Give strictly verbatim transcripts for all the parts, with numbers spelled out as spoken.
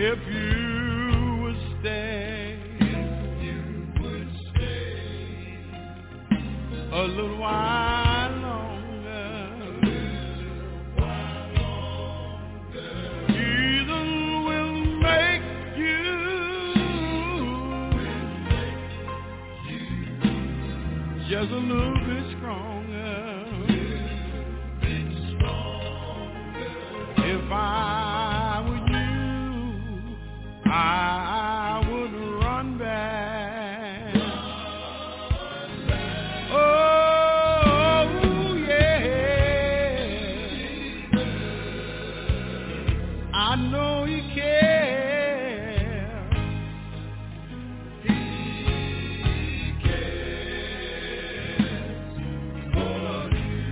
If you would stay, if you would stay a little while longer, a little while longer, Jesus will make you, will make you just a little bit stronger, a little bit stronger. If I I would run back. Run back. Oh, yeah. I know He cares. He cares for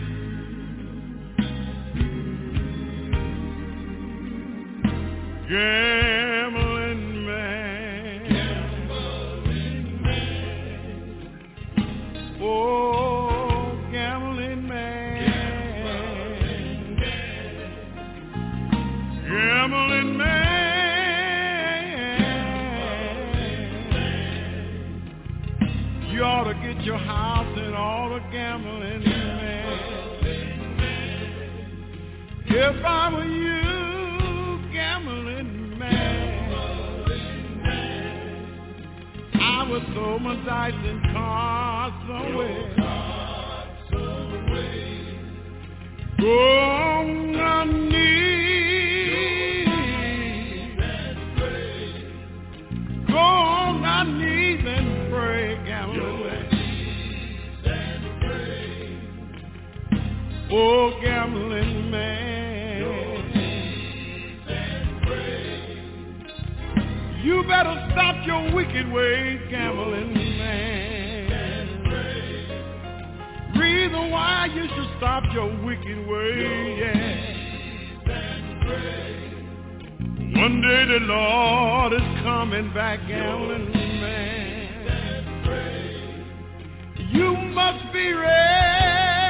you. Yeah. Your house and all the gambling, man. If I were you, gambling man, I would throw my dice and cards away. Go on my knees and pray. Go on my knees and pray, gambling man. Oh, gambling man, you better stop your wicked ways, gambling man. Reason why you should stop your wicked ways, yeah. One day the Lord is coming back, gambling man. You must be ready.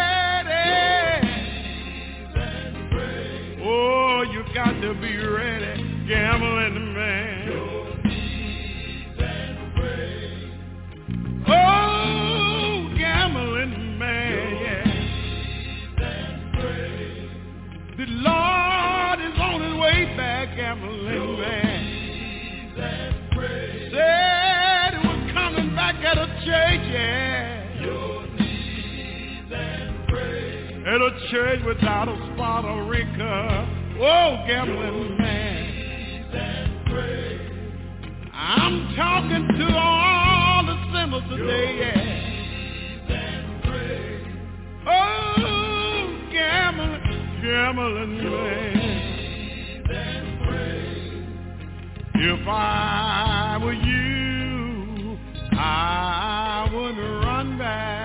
Oh, you got to be ready, gambling man. Oh, gambling man, yeah. The Lord is on His way back, gambling man. Said He was coming back at a church, yeah. At a church without a spot or wrinkle. Oh, gambling man. I'm talking to all the sinners today, yeah. Oh, gambling, gambling man. If I were you, I would run back.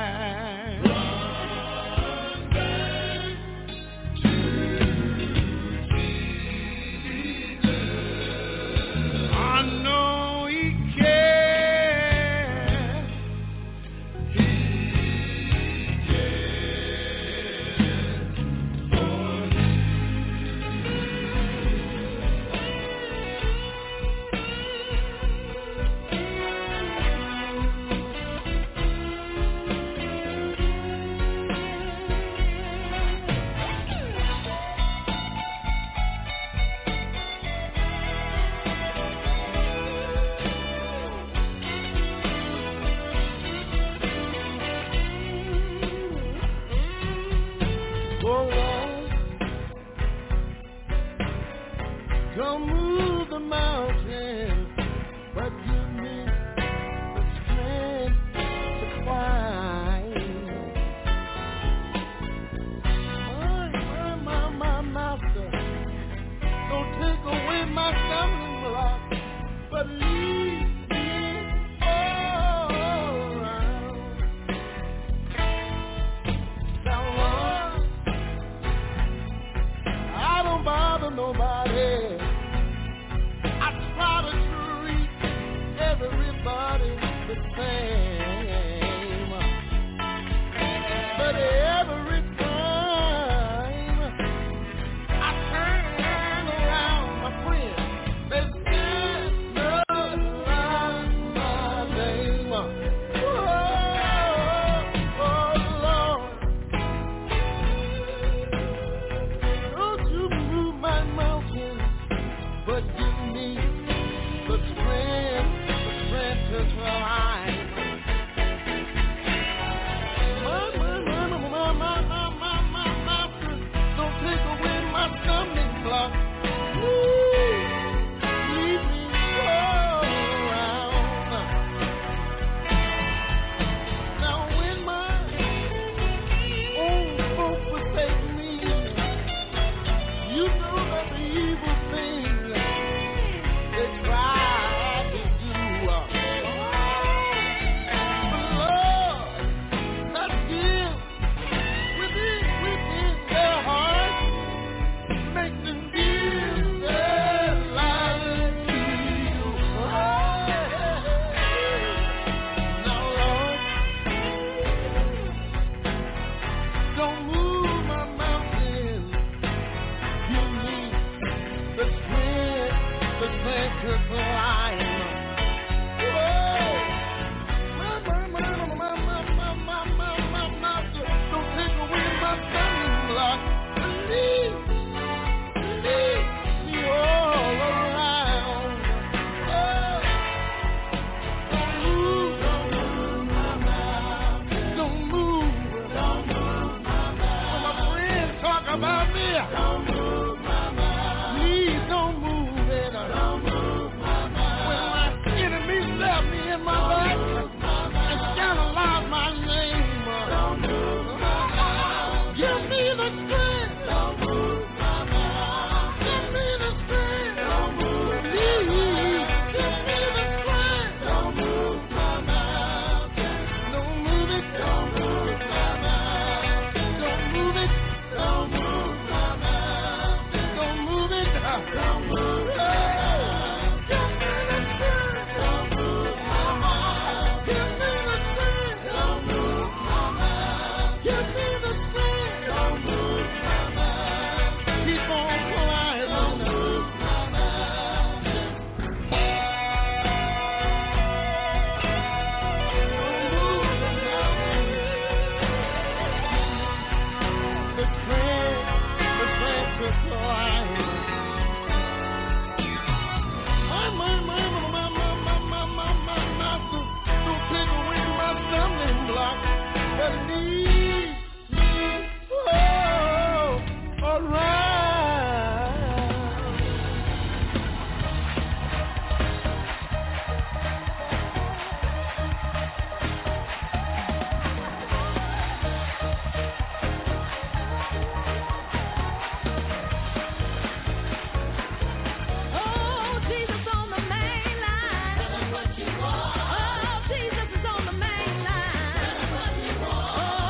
Oh,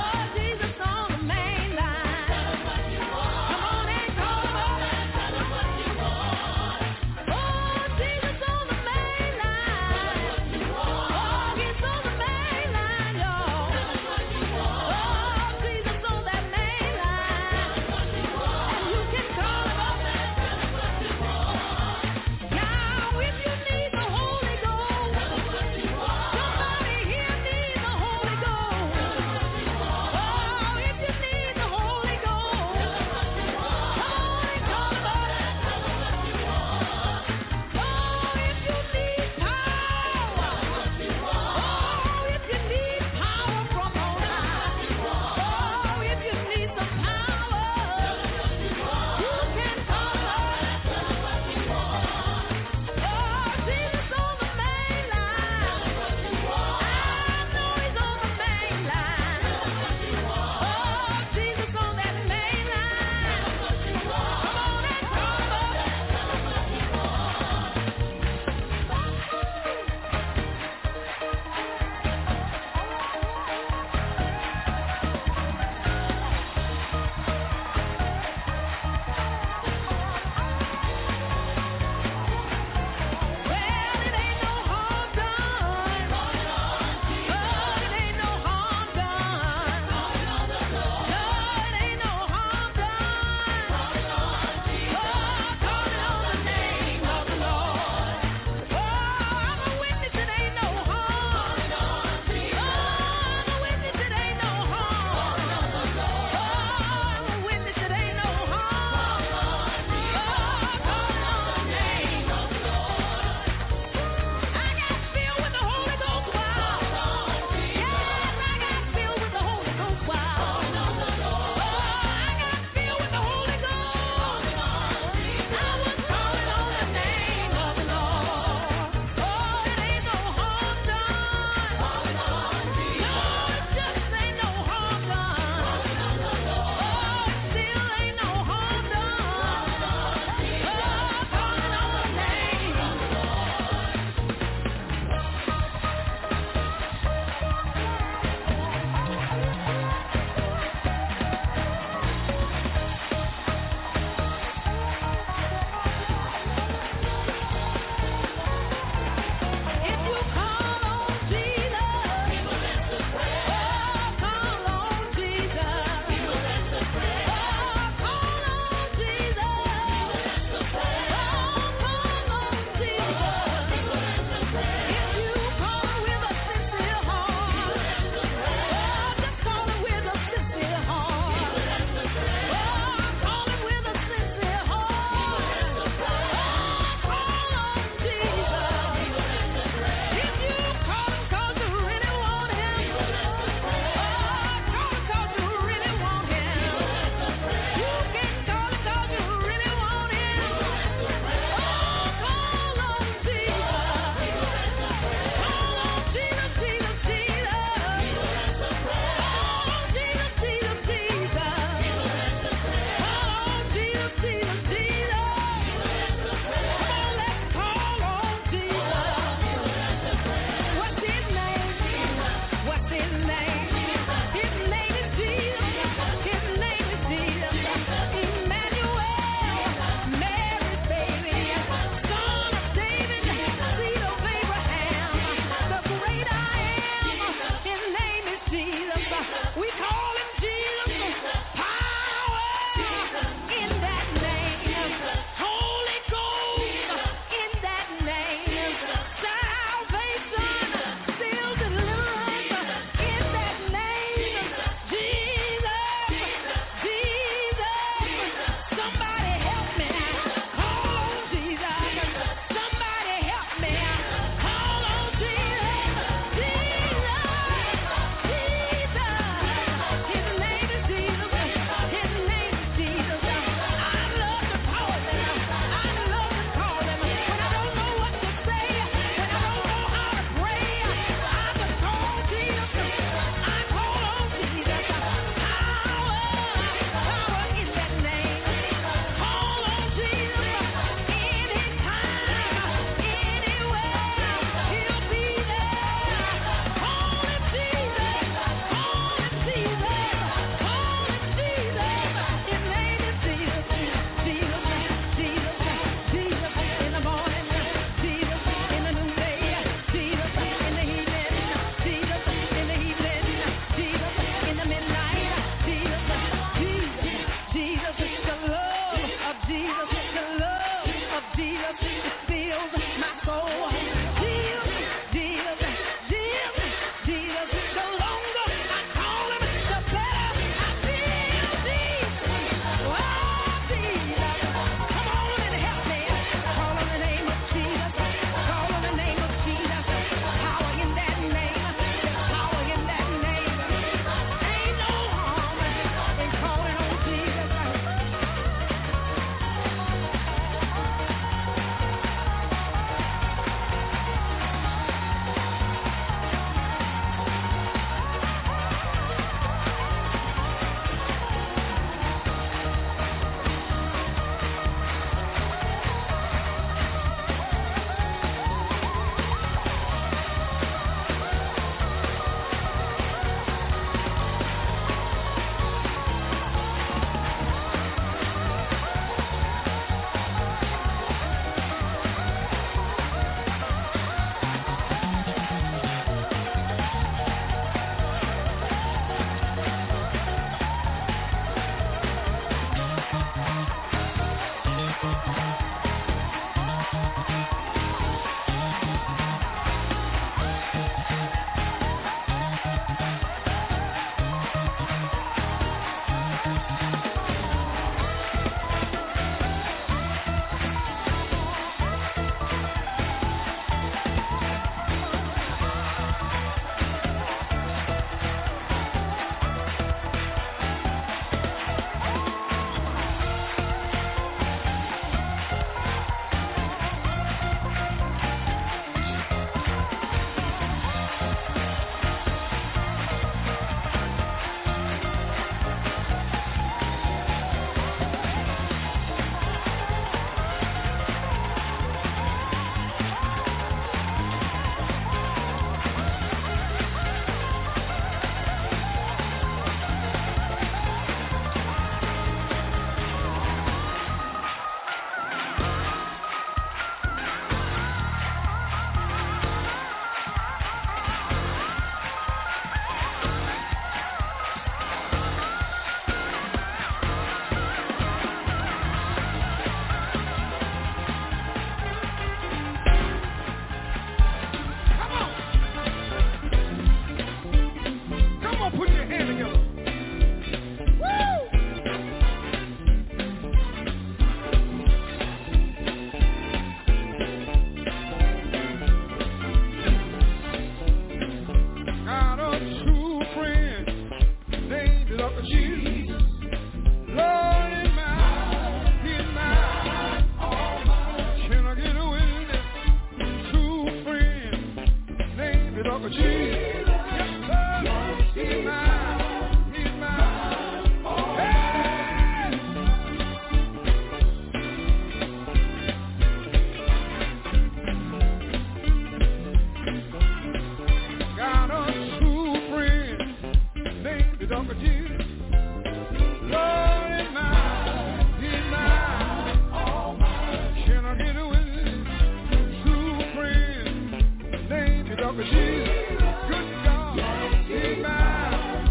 Good God, he's mine.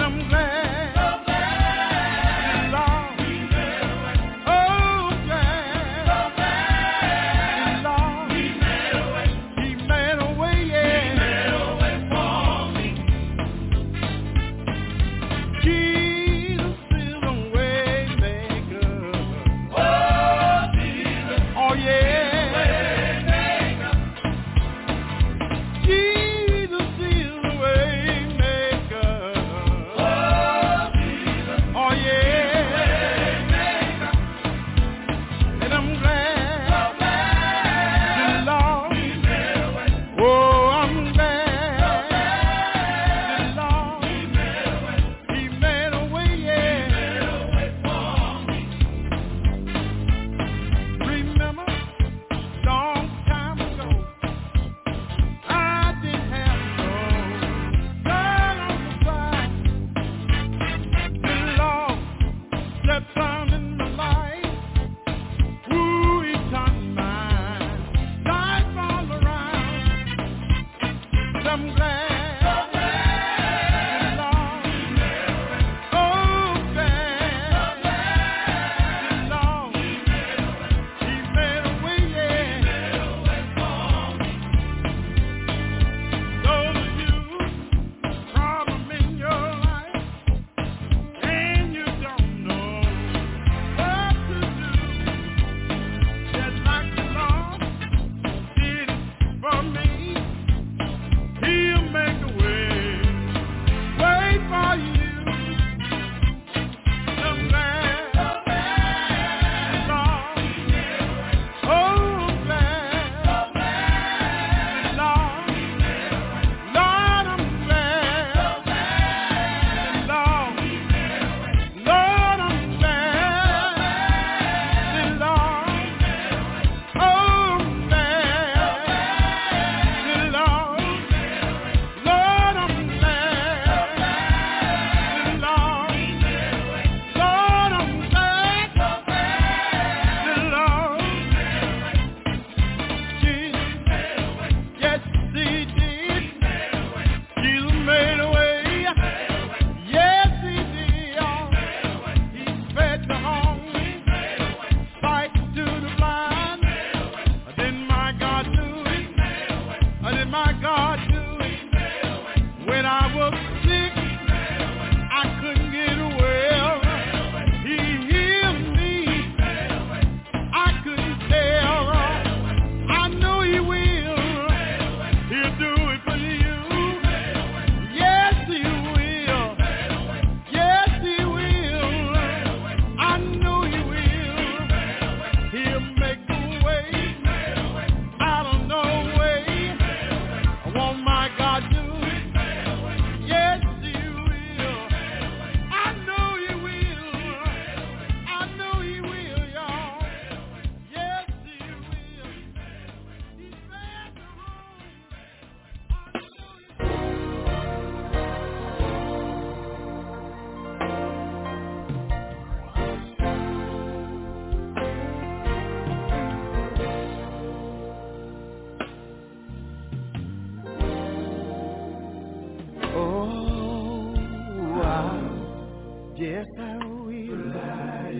Yes, I will fly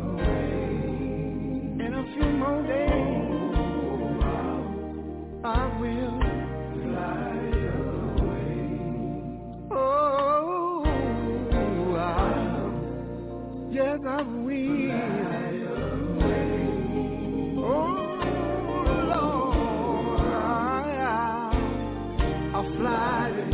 away. In a few more days, I will fly away. Oh, I, yes, I will fly away. Oh, Lord, I, I'll fly away.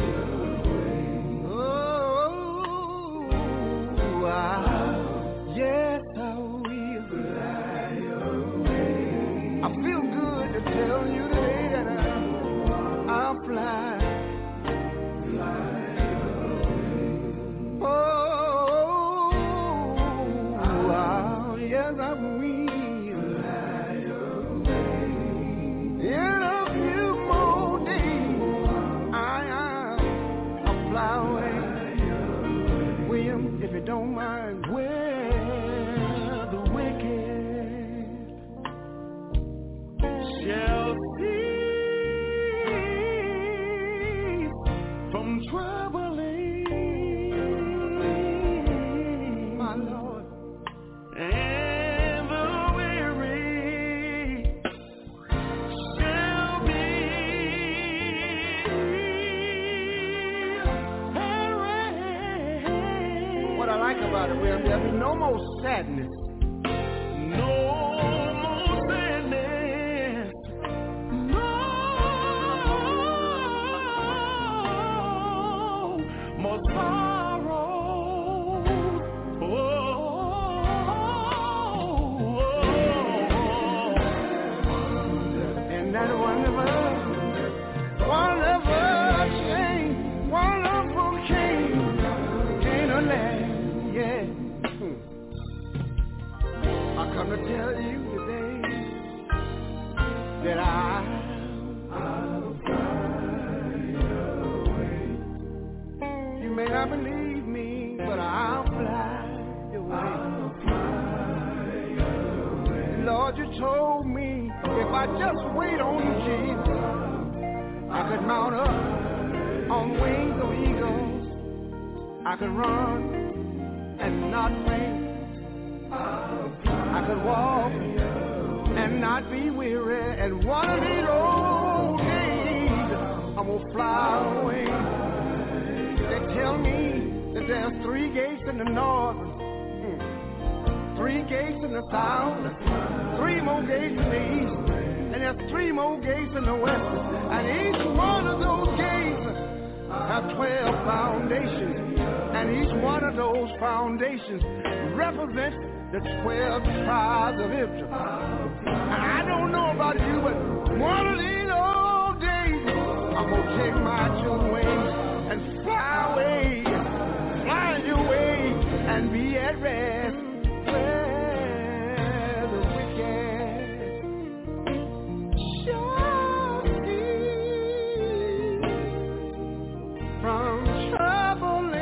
Yes, I will fly away. I feel good to tell you today that I, I'll fly, fly away. Oh, I'll, yes, I will fly away. In a few more days, I, I, I'll fly away. William, if you don't mind, where the wicked shall cease from troubling, think about it, William, there'll be no more sadness. No more sadness. No more sorrow. Oh, and that wonderful, wonderful change, wonderful change, Canaan land, yeah. I come to tell you today that I, I'll fly away. You may not believe me, but I'll fly away. I'll fly away. Lord, you told me if I just wait on you, Jesus, I could mount up on wings of eagles. I could run and not faint. I could walk and not be weary, and one of these old days I'm gonna fly away. They tell me that there's three gates in the north, mm, three gates in the south, three more gates in the east, and there's three more gates in the west, and each one of those gates have twelve foundations, and each one of those foundations represents the twelve tribes of Israel. I don't know about you, but one of these old days, I'm going to take my two wings and fly away, fly away, and be at rest where the wicked shall cease from troubling.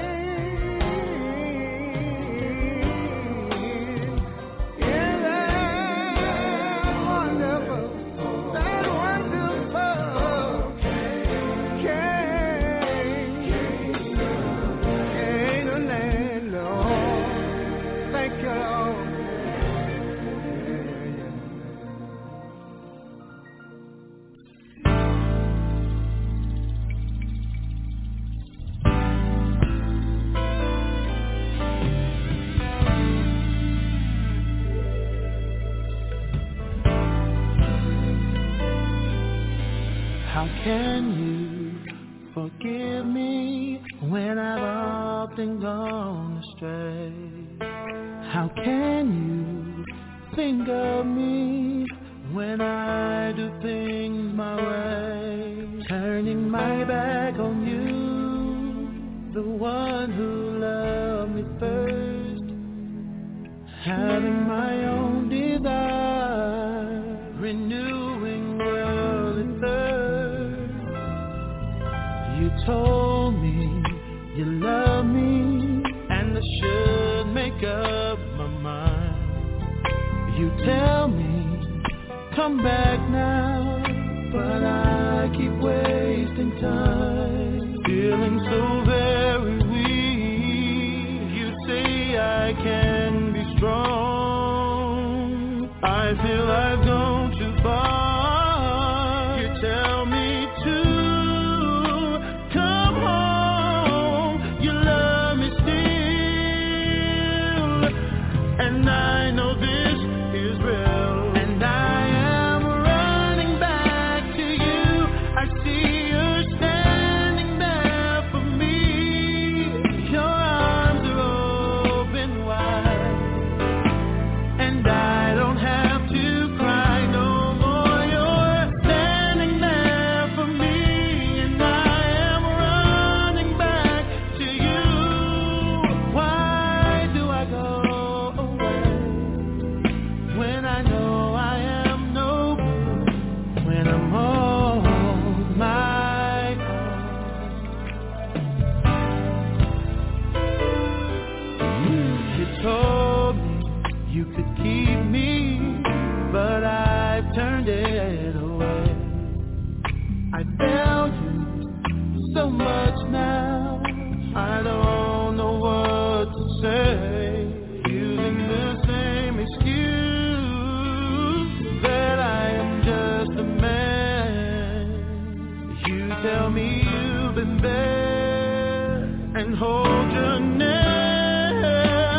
how can you forgive me when I've often gone astray? How can you think of me when I do things my way? Turning my back on you, the one who loved me first, having my own desire, renewing worldly thirst. You told me you love me, and I should make up my mind. You tell me, come back now, but I keep wasting time, feeling so very weak. You say I can be strong, I feel I've gone too far. You tell me to come home, you love me still, and I know this is real. And I am running back to you. I see you standing there for me. Your arms are open wide, and I don't have to cry no more. You're standing there for me, and I am running back to you. Why do I go away when I know I am no good, when I'm on my own? You told me you could keep me, but I've turned it away. I failed you so much now, I don't know what to say. Using the same excuse that I am just a man. You tell me you've been there and hold your neck.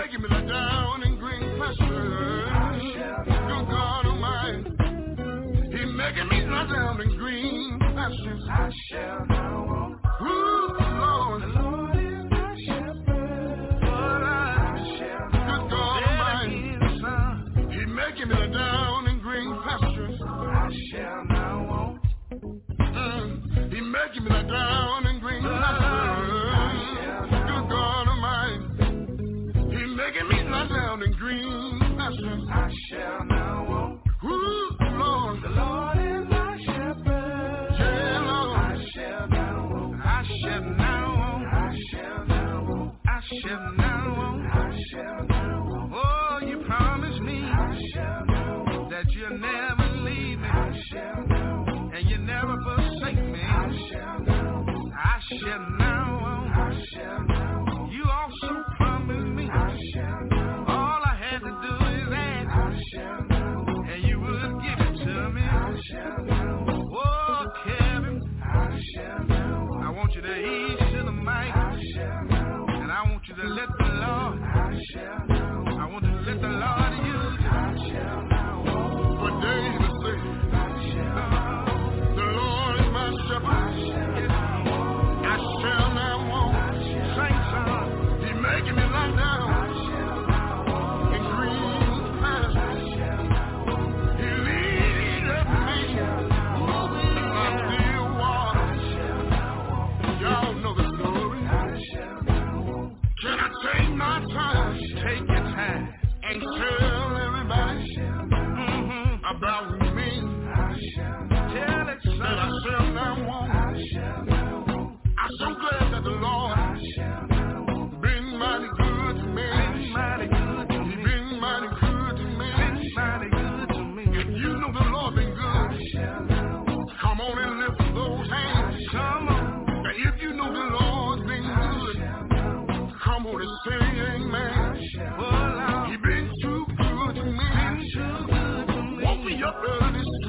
making me lie down in green pastures. Good God Almighty, He making me lie down in green pastures. I shall not want. Ooh, Lord, the Lord is my shepherd. But I shall not. Good God Almighty, He making me lie down in green pastures. I shall not want. Mm, He making me lie down in green pastures. Good God Almighty, He making me lie down in green pastures. I shall not want. Ooh, Lord, the Lord is my shepherd. Yeah, Lord, I shall not want. I shall not want. I shall not want. I shall not want. I shall not want. Oh, you promised me I shall not want. That you'll never leave me. I shall not want. And you never forsake me. I shall not want. I shall not want. I shall not want. You also promised me. I shall not want. All I had to do is ask. I shall not want. And you would give it to me. I shall not want. Oh, Kevin, I shall not want. I want you to ease to the mic. I shall not want. And I want you to let the Lord. I shall not want. I want you to let the Lord use you. I shall not want. What David said. I shall not want. The Lord is my shepherd. I shall not want. I shall not want. Sing song. He making me lie down. I shall not want. In green pastures. I shall not want. He leadeth me. I shall not want. In my still water. I shall not want. Y'all know the story. I shall not want. Can I take my time? Take your time. And tell everybody mm-hmm. about me. I shall not tell it, son. That I shall not want. I shall not want. I'm so glad that the Lord I shall not want. Been mighty good to me. Been mighty good to me. He been mighty good to me. Been mighty good to me. If you know the Lord been good, I shall not want. Come on and lift those hands. Come on. Now if you know the Lord's been good, come on and say amen. Oh, he been too good to me. Been too good to me. Woke me up early this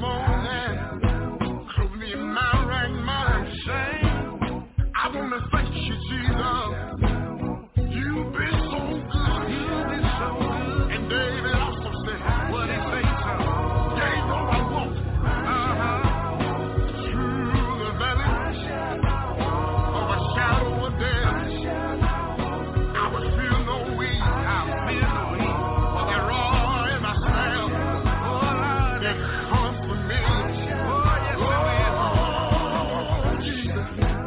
morning. Clothed me in my right mind. I want to thank you, Jesus. You've been so good. You've been so good. And David also said, what he say, son? Yea, though I walk uh-huh. through the valley of a shadow of death, I will feel no weed. I will feel no weed. For the roar in my smell, oh Lord, it comforts me. Oh yes, oh, oh Jesus,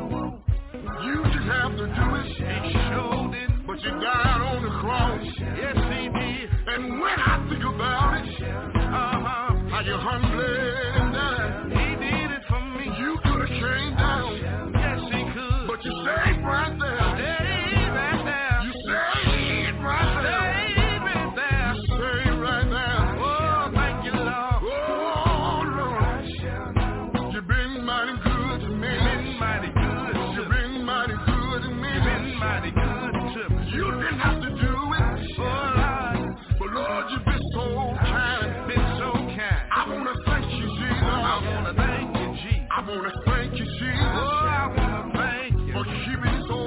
you didn't have to do it. He showed it, but you died on the cross. Yes, He did. And when I think about it, uh-huh, how you humbled and died, He did it for me. You could have came down. Yes, He could. But you stayed right there. Stayed right there. You stayed right there. Stayed right there. You stayed right there. Oh, thank you, Lord. Oh, Lord. You've been mighty good to me. You've been mighty good. You've been mighty good to me. You've been mighty good to me. You didn't have to do it. Oh, Lord. But Lord, you've been so kind. Been so kind. I want to thank you, Jesus. I want to thank you, Jesus. I want to thank you, Jesus. Oh, I want to thank you for keeping so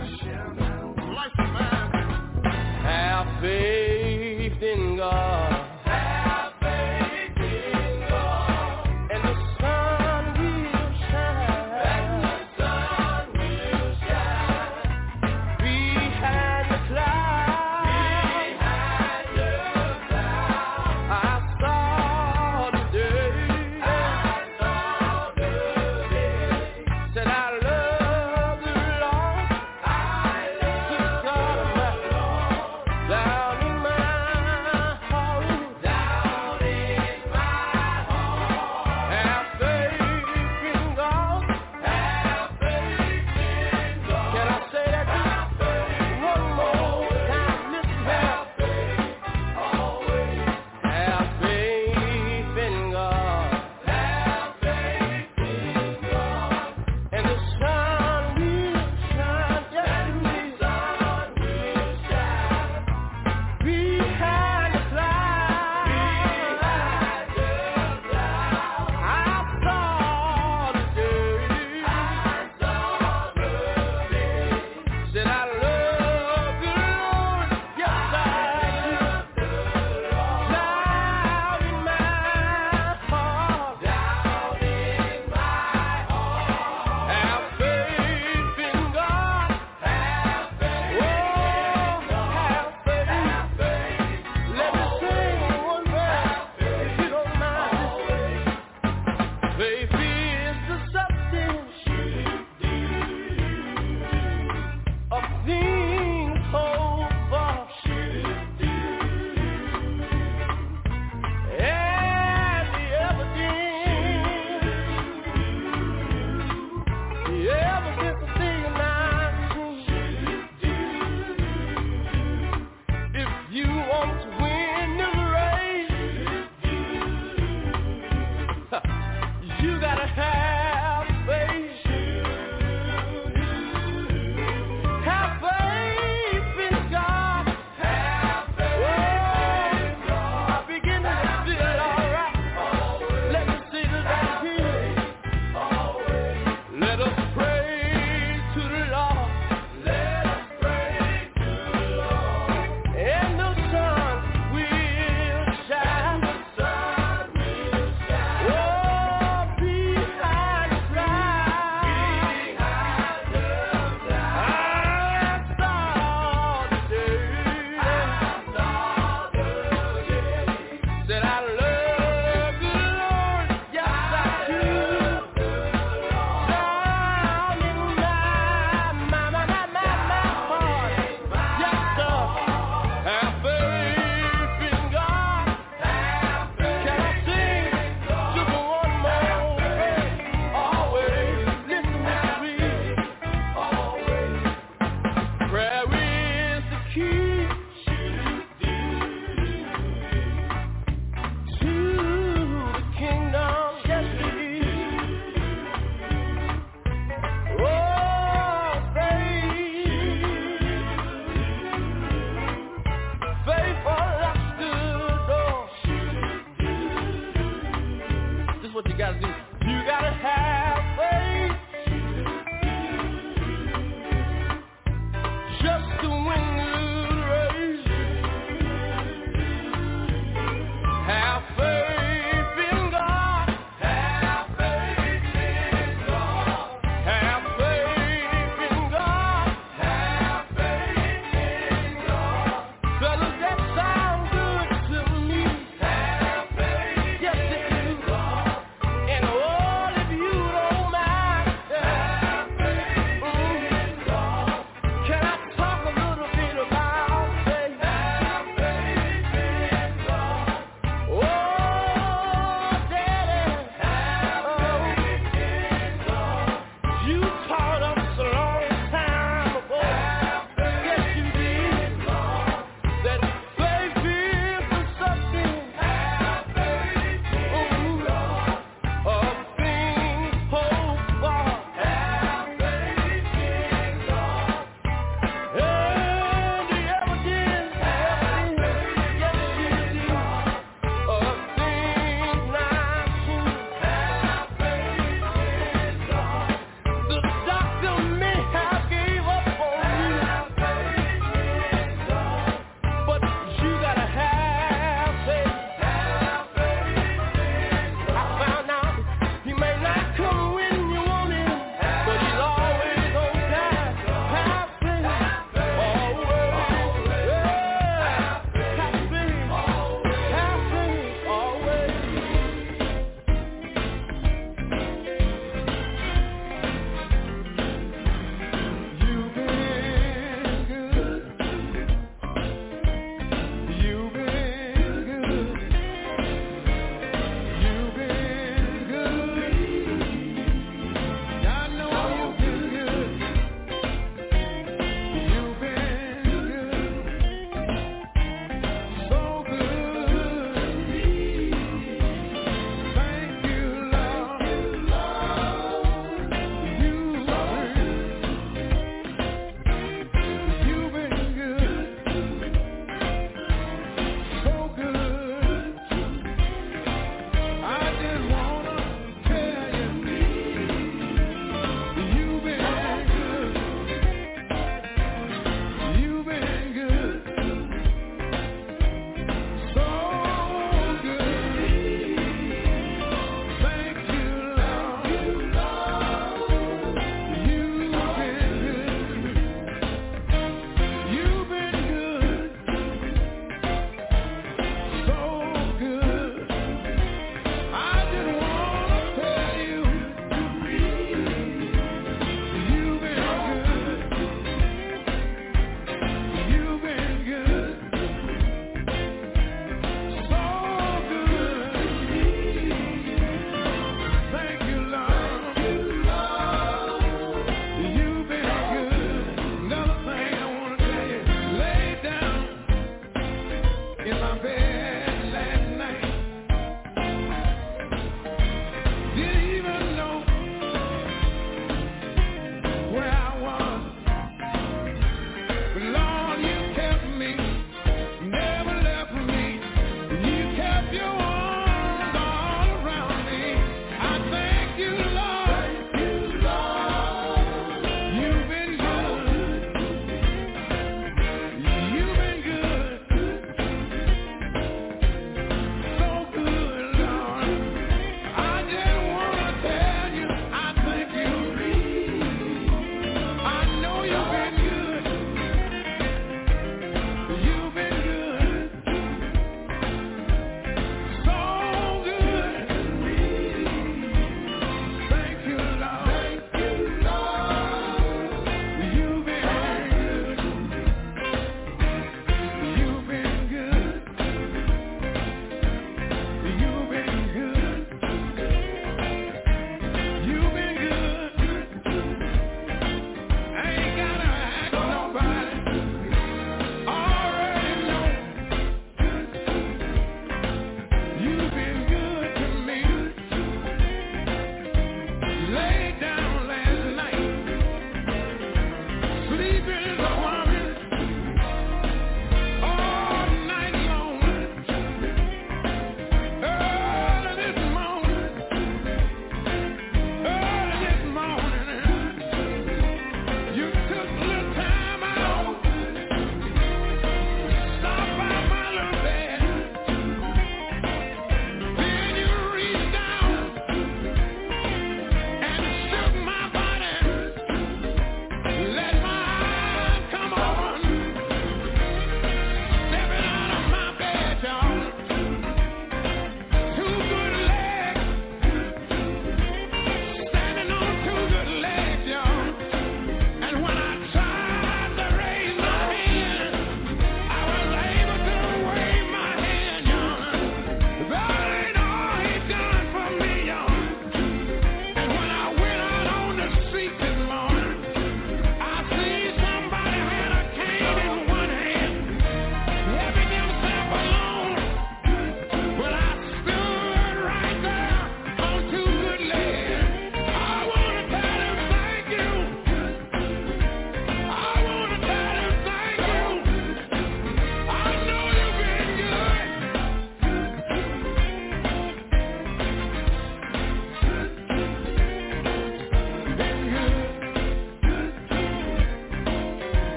life of mine. Have faith in God. Have faith in God. And the sun will shine. And the sun will shine. Behind the clouds. Behind the clouds. I saw the day. I saw the what you gotta do. You gotta have faith just to win the race. Have faith in God. Have faith in God. Have faith in God. Have faith in God. Fellas, that sounds good to me. Have faith yes, it do. And all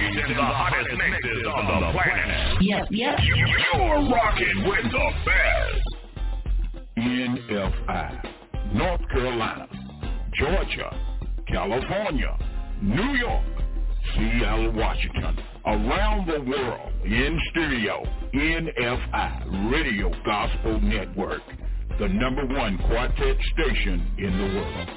selecting the hottest mixes on the planet. Yep, yep. You're rocking with the best. N F I, North Carolina, Georgia, California, New York, Seattle, Washington, around the world, in stereo, N F I, Radio Gospel Network, the number one quartet station in the world.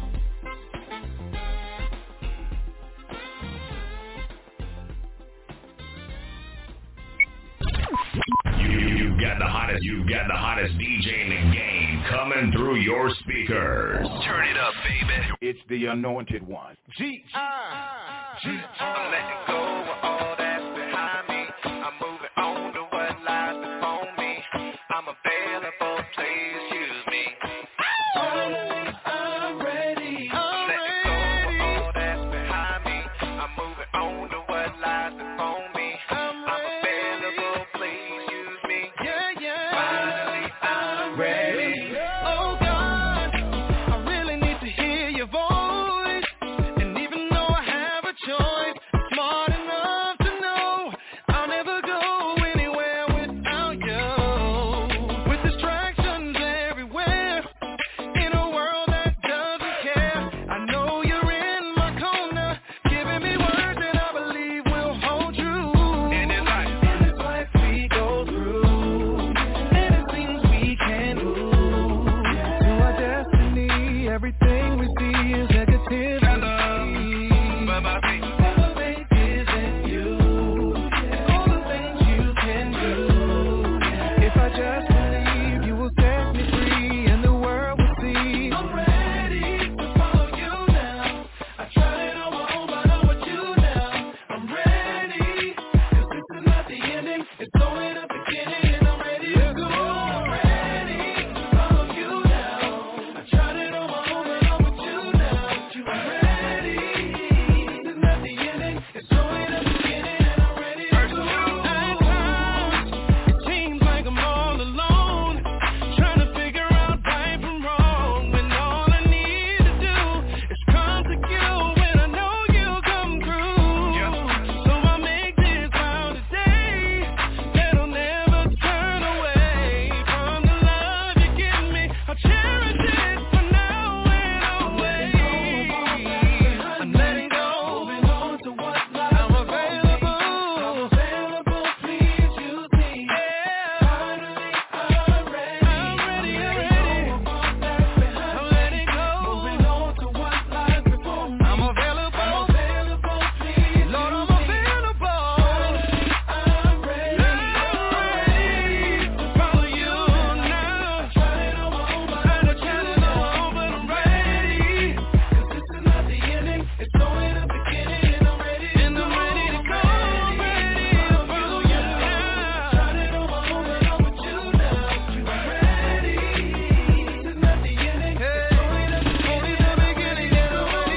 You, you got the hottest, you got the hottest D J in the game coming through your speakers. Turn it up, baby. It's the anointed one. G, I, G, I'm letting go of all that's behind me. I'm moving on to what lies before me. I'm available, please use me. Finally, I'm ready. I'm letting go of all that's behind me. I'm moving on to what lies before me. I'm available, please use me. Yeah, yeah. Finally, I'm ready. Oh God, I really need to hear your voice. And even though I have a choice, I'm smart enough to know I'll never go anywhere without you. With distractions everywhere, in a world that doesn't care, I know you're in my corner, giving me words that I believe will hold true. In this life, in this life we go through, and it seems we can't move to our destiny. Everything we see is negativity. But my faith isn't you, and all the things you can do. If I just believe, you will set me free, and the world will see. I'm ready to follow you now. I tried it on my own, but I'm with you now. I'm ready, 'cause this is not the ending, it's only the beginning, and I'm ready to go. I'm ready to follow you now. I tried it on my own, but I'm with you now. I'm ready, this is not the ending, it's only the beginning, and I'm ready to go. At times, it seems like I'm all alone, trying to figure out right from wrong, when all I need to do is come to you, when I know you'll come through. So I make this vow today, that I'll never turn away from the love you give me. I'll cherish it for now and always. I'm letting go, moving on to what lies. I'm available, I'm available, please use me. Yeah, finally I'm ready. I'm ready, I'm ready. I'm letting go, moving on to what lies before me. I'm available, I'm available, please. Lord, I'm available. I'm ready, I'm ready to follow you now. I tried it on my own, but I tried it on my own, but I'm ready. 'Cause this is not the ending, it's only the beginning, and I'm ready to and I'm ready to go. I'm ready to follow you now. Tried it on my own, but I'm with you now. I'm ready. This is not the ending, it's only the beginning, and I'm ready to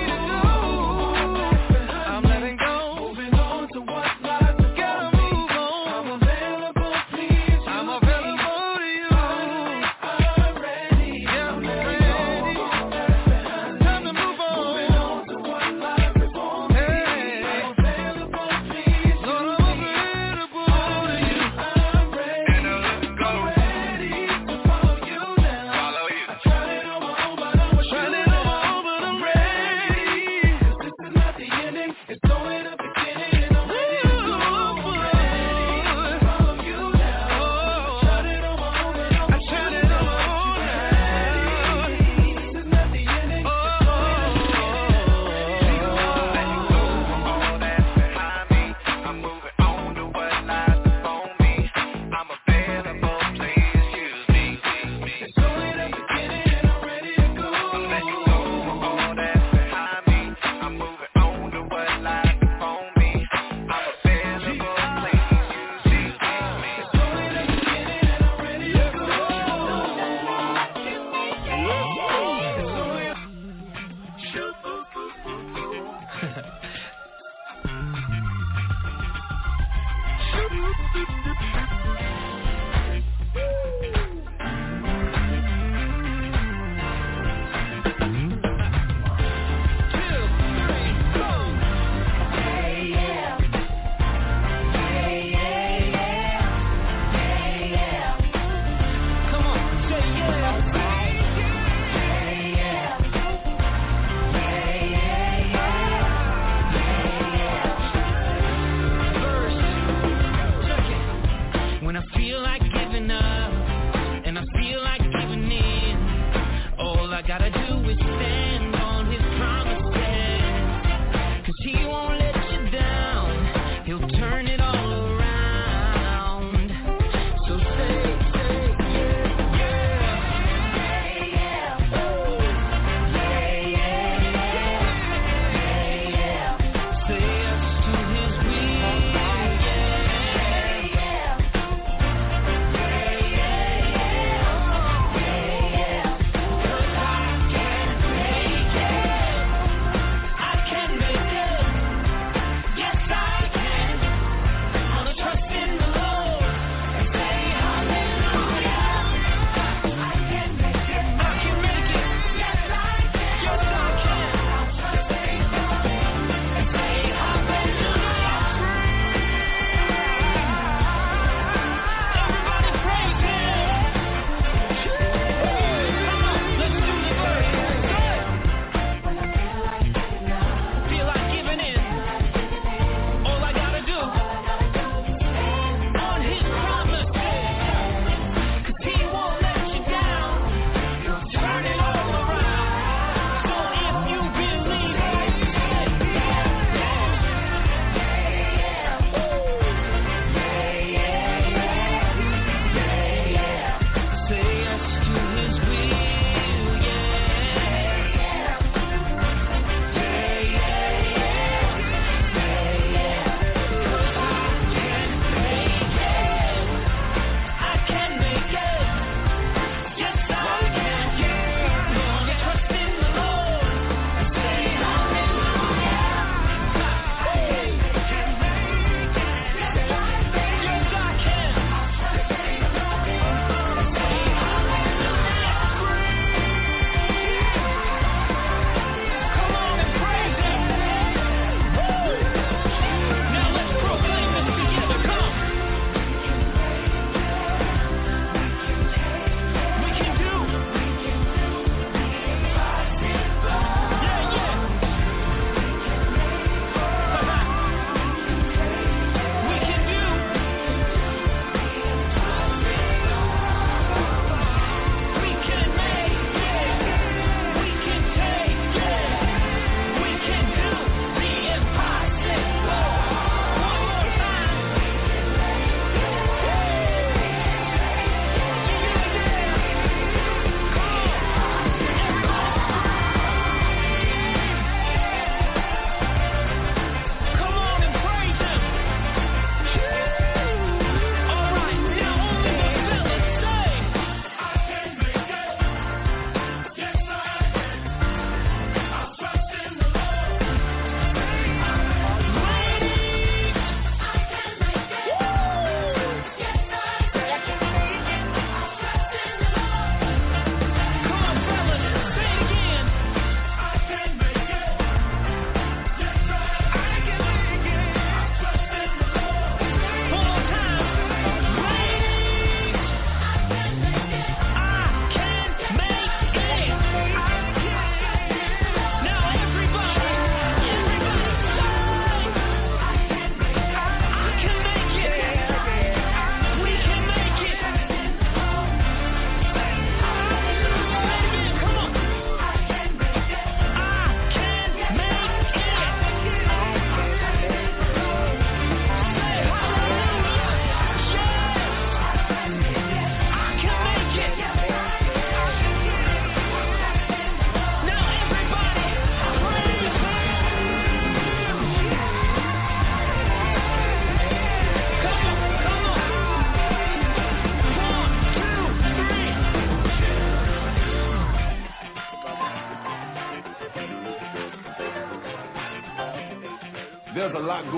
go. I'm letting go, moving on to what lies before me. Gotta move on. I'm available, please. I'm available to you. I'm ready. Yeah, I'm ready. Time to move on. Moving on to what lies before me. Hey, I'm available, please. Lord, I'm available to you. I'm ready. And I'm go. Ready to follow you now. Follow you. I tried it on my own, but I'm with you. Tried it on my own, but I'm ready. 'Cause this is not the ending, it's only the beginning, and I'm ready to go. I'm ready to follow you now. I tried it on my own, but I'm with you. I tried it on my own now. This is not the ending, it's only the beginning, and I'm ready to go. All that's behind me, I'm moving on to what lies before me. I'm available, please use me. It's only the beginning, and I'm ready to go. I'm letting go of all that's behind me. I'm moving on to what lies before me. I'm available, please use me. It's only the beginning, and I'm ready to go. It's only two, three, go. Hey, yeah.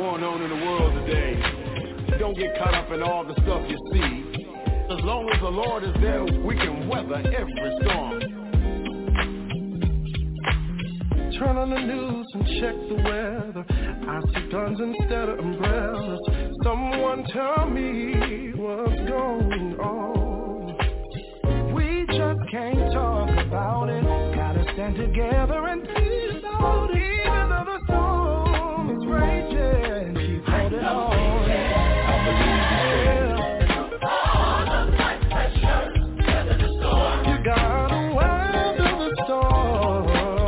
going on in the world today. Don't get caught up in all the stuff you see. As long as the Lord is there, we can weather every storm. Turn on the news and check the weather. I see guns instead of umbrellas. Someone tell me what's going on. We just can't talk about it. Gotta stand together and be about it. Even though the storm is raging, keep holding on. I believe you can. All of my pressure, weather the storm. You gotta weather the storm.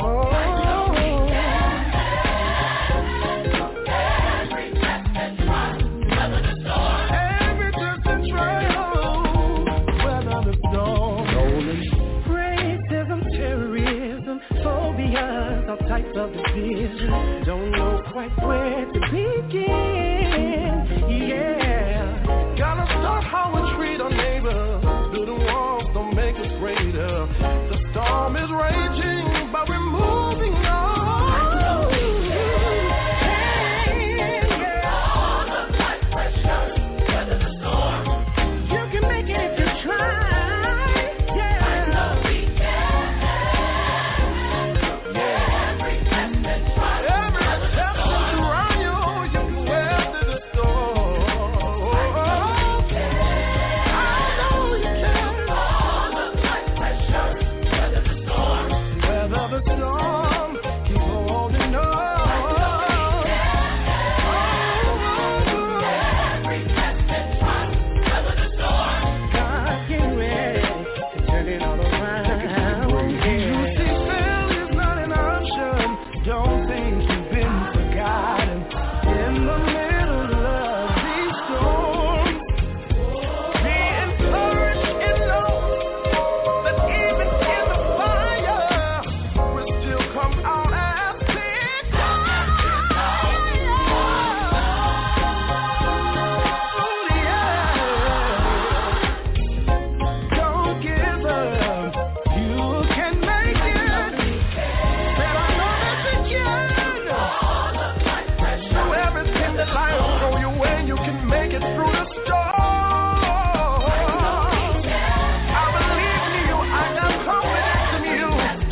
Every test and trial, weather the storm. Every test and trial, weather the storm. Racism, terrorism, phobias, all types of division. Don't know quite where to begin. Yeah, gotta start how we treat our neighbors. Building walls don't make us greater. The storm is raging, but we're moving on. All of my pressure, weather the storm. You can make it if you try. Yeah, I know we can. Every test and trial, every test and trial, you can weather the storm. I know you can. All of my pressure, weather the storm. Weather the storm, keep holding on. Every test and trial, weather the storm. God, get ready to turn it all around. You see, failure's not an option. Don't think you've been forgotten. In the middle of these storms, be encouraged and know that even in the fire, we'll still come out as victors. Don't give up. You can make it. Said I know that you can. Do everything that life will throw your way. You can make it through the storm. I believe in you. I got confidence in you.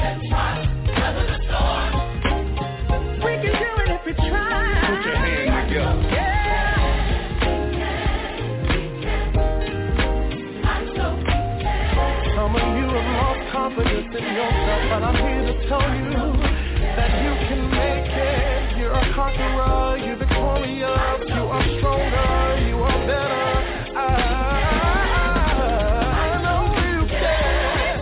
We can do it if we try. Put your hands together. Some of you have lost confidence in yourself, but I'm here to tell you that you can make it. You're a conqueror, you're victorious, you are stronger, you are better. I, I know you can.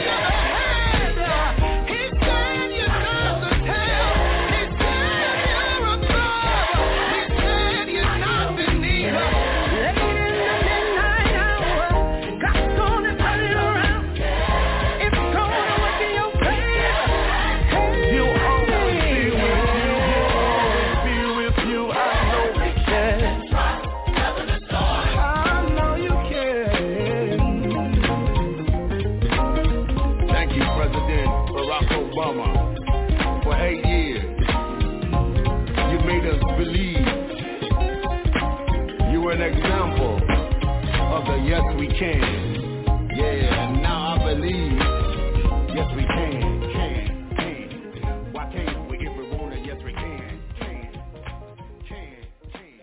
He said you're not the tail. He said you're above. He said you're not beneath. Late in the midnight hour, God's gonna turn it around. It's gonna work in your favor. He'll always be with you. He'll always be with you. I know you can. I know you can. Thank you, President Barack Obama. For eight years, you made us believe. You were an example of the yes we can. Yeah, and now I believe, yes we can, can, can. Why can't we if we want it? Yes we can, can, can, can.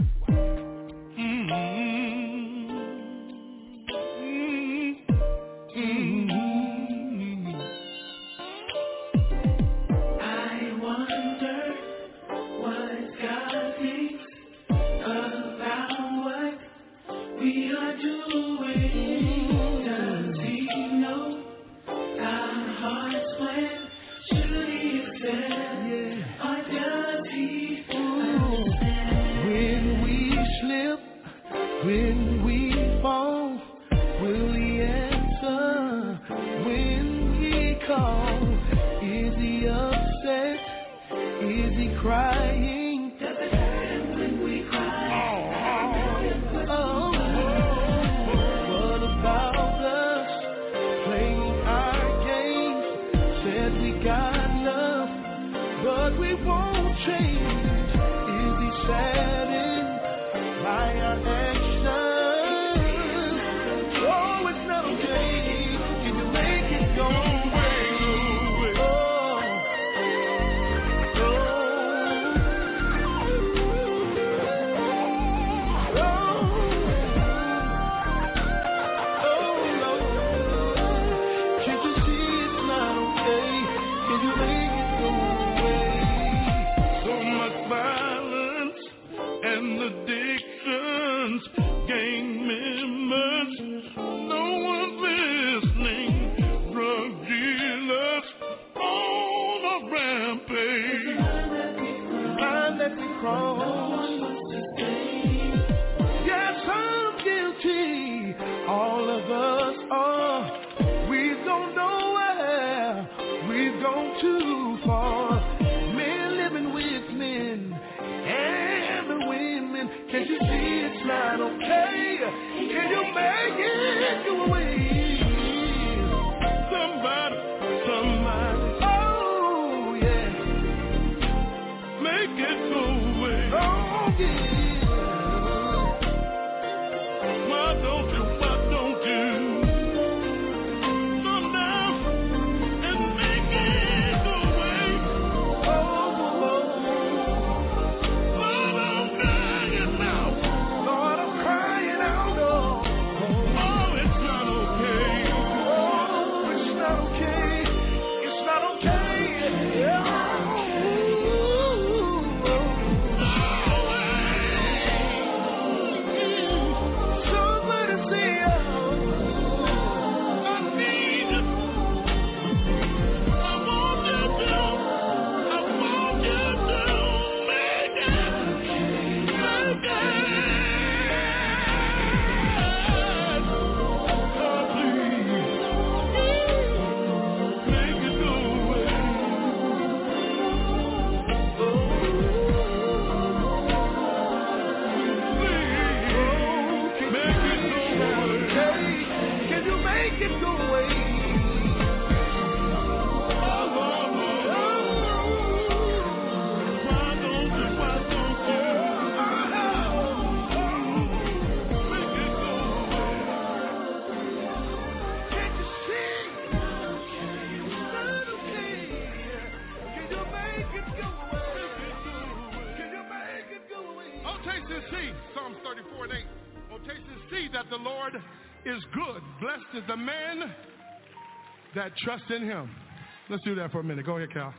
I wonder what God thinks about what we are doing. Does He know our hearts when should He accept? Or does He understand? When we slip, when we fall, will He answer? When we call, is He upset? Is He crying? Does it hurt when we cry? Oh, what about us playing our games? Said we got love, but we won't change. Is He sad? and addictions, gang members, no one's listening. Drug dealers on a rampage. Line that we cross. Yes, I'm guilty. All of us are. We've gone nowhere. We've gone too far. Men living with men and the women. Can't you see it's not okay? Can you make it go away? Somebody, somebody, oh yeah, make it go away. Oh yeah. Why don't you, why don't you come down and make it go away? Oh, oh, oh. Lord, I'm crying out. Lord, I'm crying out. Oh, oh, it's not okay. Oh, it's not okay. It's not okay. Yeah. Somebody say, oh, I need you. I want you to. I want you to make it. Make it. Oh, please. Make it go away. Oh, please. Make it go away. Can you make it go away? Oh, Lord, why don't you, why don't you? Make it go away. Can't you see? It's not okay. Can you make it go away? Can you make it go away? Oh, taste and see, Psalms thirty-four and eight. Oh, taste and see that the Lord is good. Blessed is the man that trusts in him. Let's do that for a minute. Go ahead, Cal.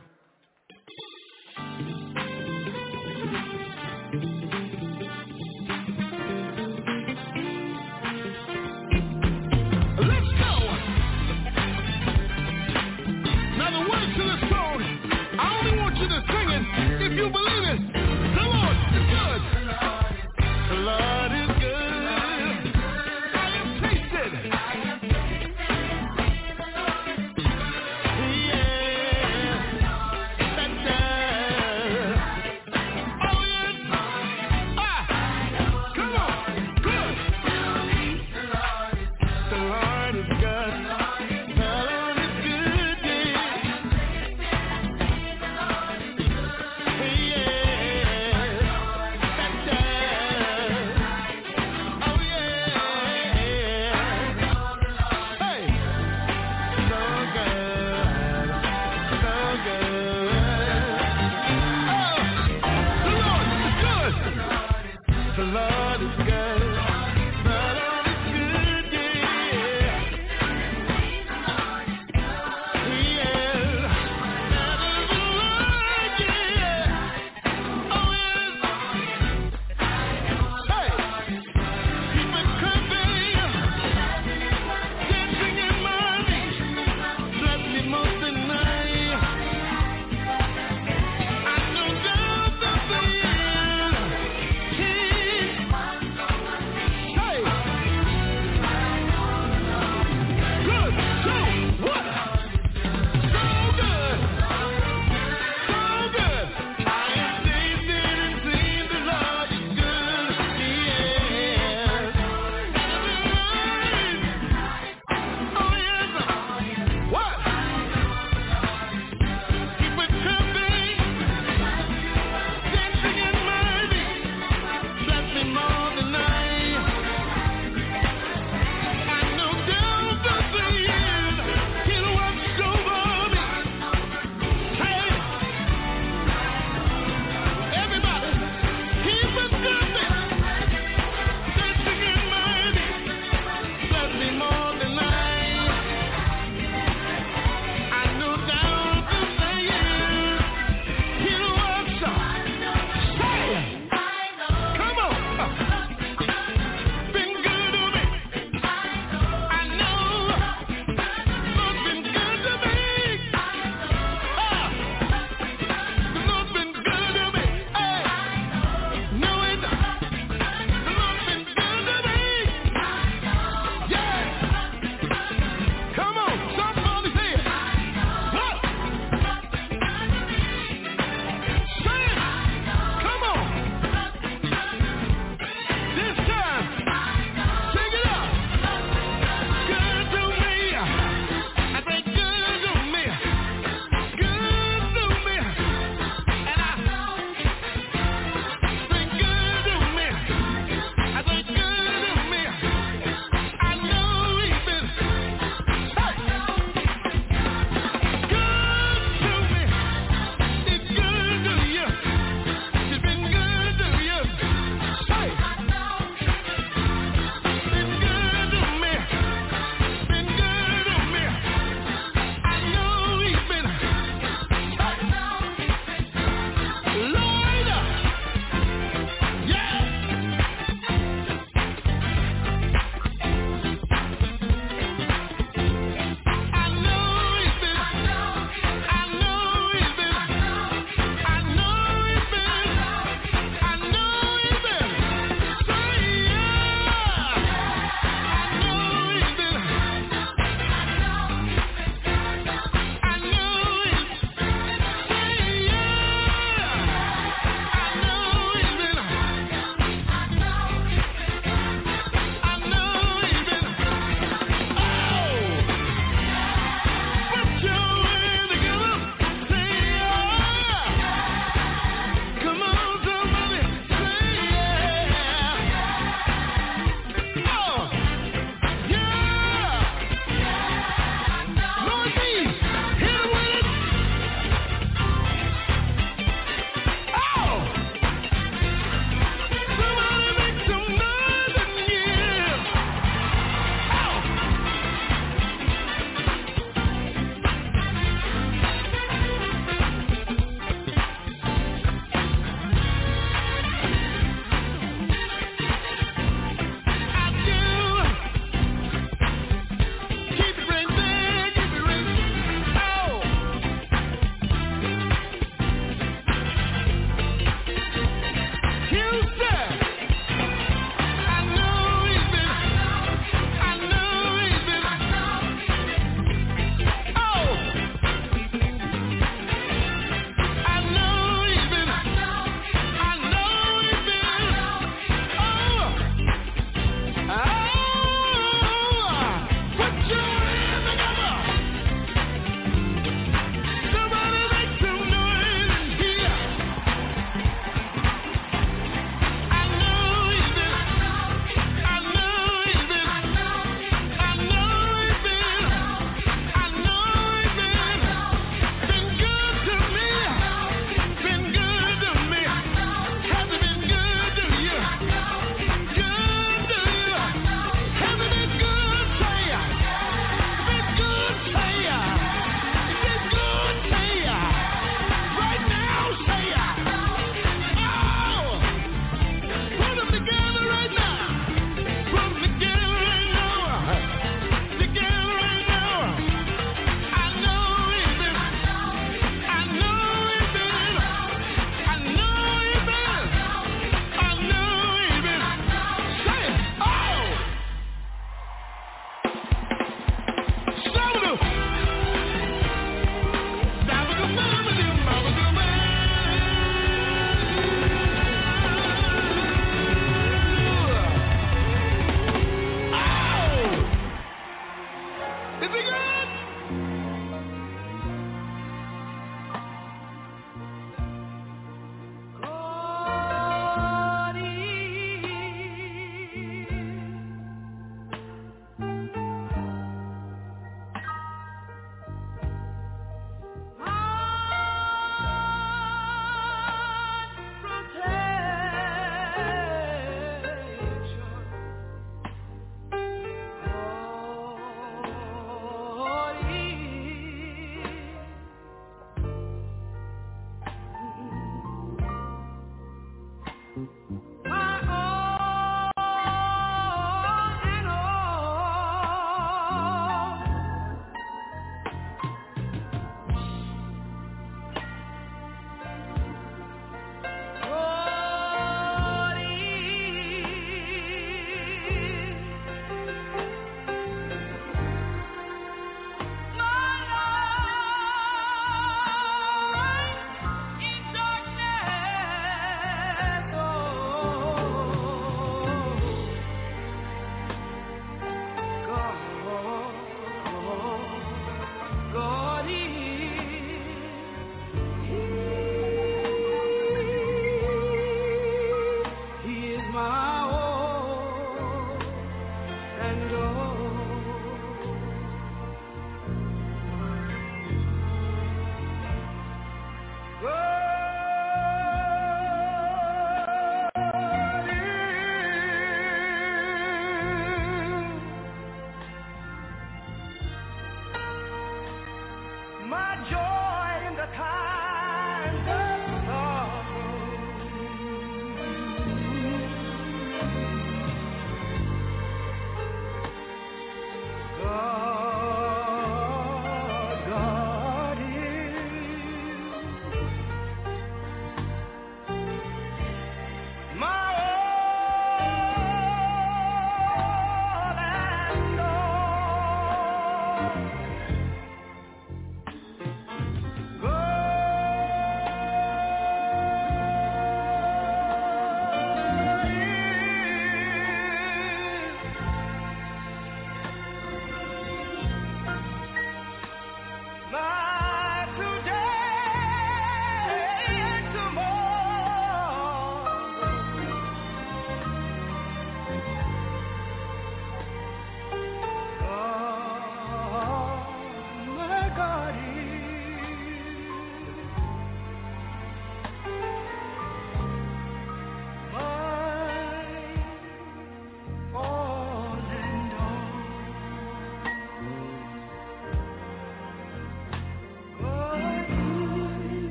Let's go. Now the words to the song, I only want you to sing it if you believe it. The Lord is good. The Lord is good. I have tasted. Yeah. That does. Oh, yes. Ah. Come on. Good. The Lord is good. The Lord is good. Yeah. That does. Oh, yeah. Hey. So good. So good. Oh, the Lord is good. The Lord is good. The Lord is good, yeah. Yeah. That is the Lord, yeah. Oh, yes. Hey. Keep it coming. Dancing in money. Bless me most tonight. I know just the thing. Keep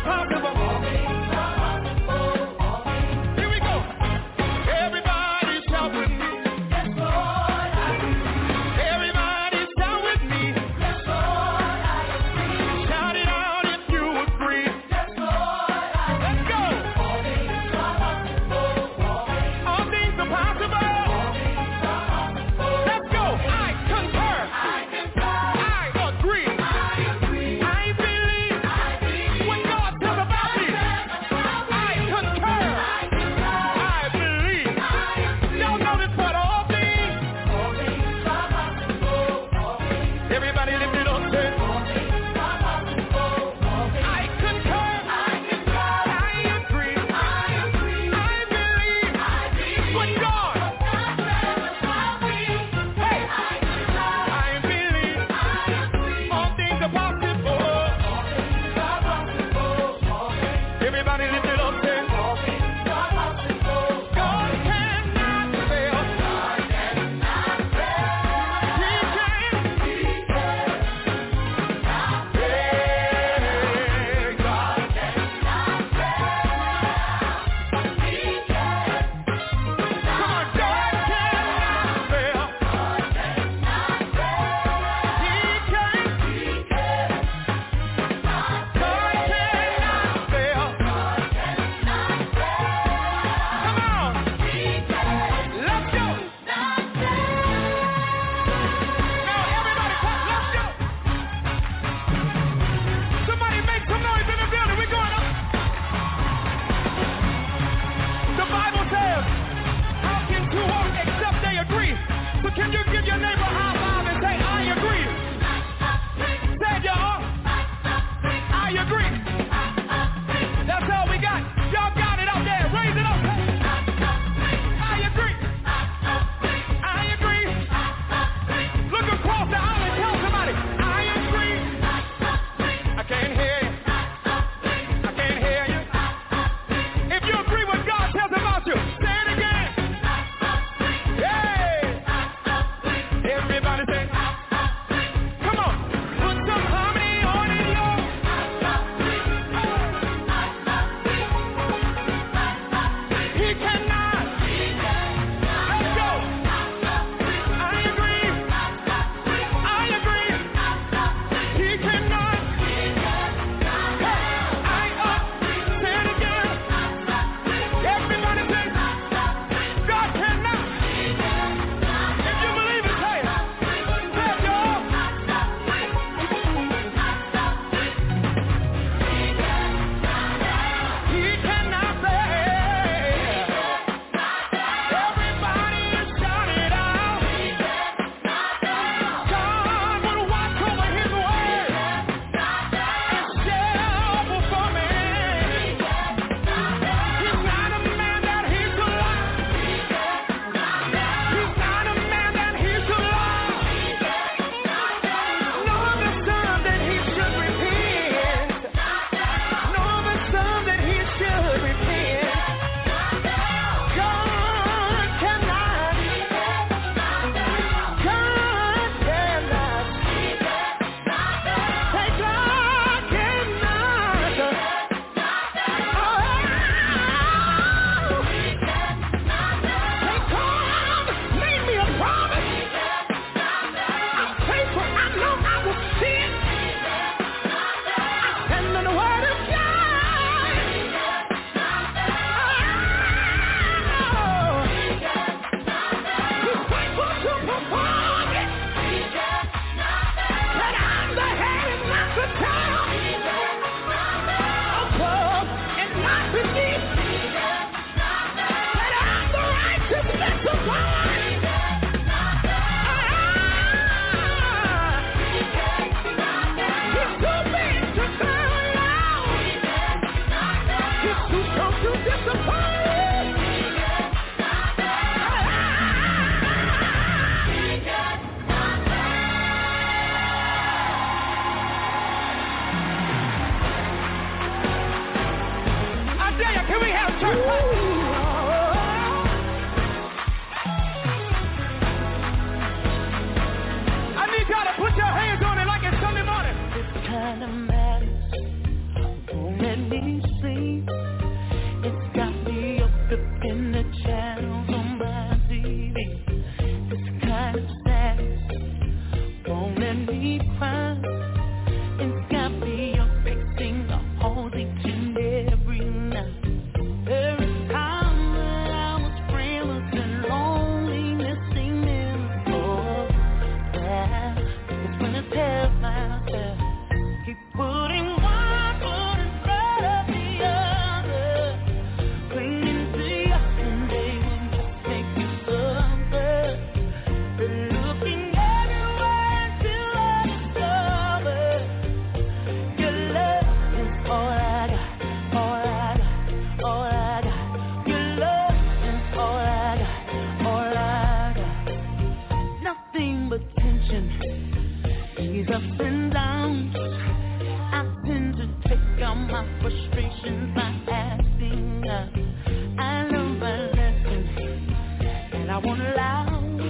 possible. Here we go. Everybody shout with me. Yes, Lord, I believe. Everybody shout with me. Yes, Lord, I agree. Shout it out if you agree. Yes, Lord, I agree. Let's go. All things are possible. All things are possible. All things are possible. Let's go. I concur. I concur. I agree. I agree. I believe. I believe. What God says about me. I concur. I concur. I believe. I agree. Y'all know this part. All things. All things are possible. All things. Everybody lift it up. Say. All things are possible. All things. I concur. I concur. I agree. I agree. I believe. I believe. What God. Hey. I believe. All things are possible. All things are possible. All things. Everybody lift it up. Say. All things are possible. God cannot fail. God cannot fail. He can. He can. Hey, God cannot fail. He can. Come on, God cannot fail. God cannot fail. He can. He can. God cannot fail. God cannot fail. Come on. He can. Let's go. Now everybody clap. Let's go. Somebody make some noise in the building. We're going up. The Bible says, how can two walk except they agree? So can you give your neighbor a high five and say, I agree? Say it, y'all. I agree. That's all we got. Y'all got it out there. Raise it up. I agree. I agree. Look across the aisle and tell somebody, I agree. I can't hear you. I can't hear you. If you agree with God tells about you, say it again. Hey! Everybody say, come on. Put some harmony on it, y'all. He cannot. Let's go. I agree. I agree. He cannot. Hey, I up. Say it again. Everybody say, God cannot. If you believe it, say it. Say it, y'all. He cannot fail. Everybody shout it out. God will watch over his word and shall perform it. He's not a man that he should lie. He's not a man that he should lie. Nor the son that he should repent. Nor the son that he should repent. God cannot. God cannot. Say God cannot. Say God made me a promise. I'm faithful. I know I will see it. I stand on the word of God. Oh. He's faithful to perform it. That I'm the head and not the tail. Above and not beneath. That I'm the righteousness of God. He's too big to fail now. He's too strong to disappoint. I dare you, can we have church? I need y'all to put your hands on it like it's Sunday morning. This kind of madness won't let me can't sleep. It's got me up in the channels on my T V. This kind of sadness won't let me cry. It's got me up fixing the holes each and every night. Every time that I was friendless and lonely, missing them. Oh, yeah, it's when I tell myself, keep putting one foot in front of the other, clinging to you, and they will just make you suffer. But looking everywhere until I discover your love is all I got, all I got, all I got. Your love is all I got, all I got. Nothing but tension, these ups and downs. I tend to take out my frustrations by acting up. I learned my lesson, and I won't allow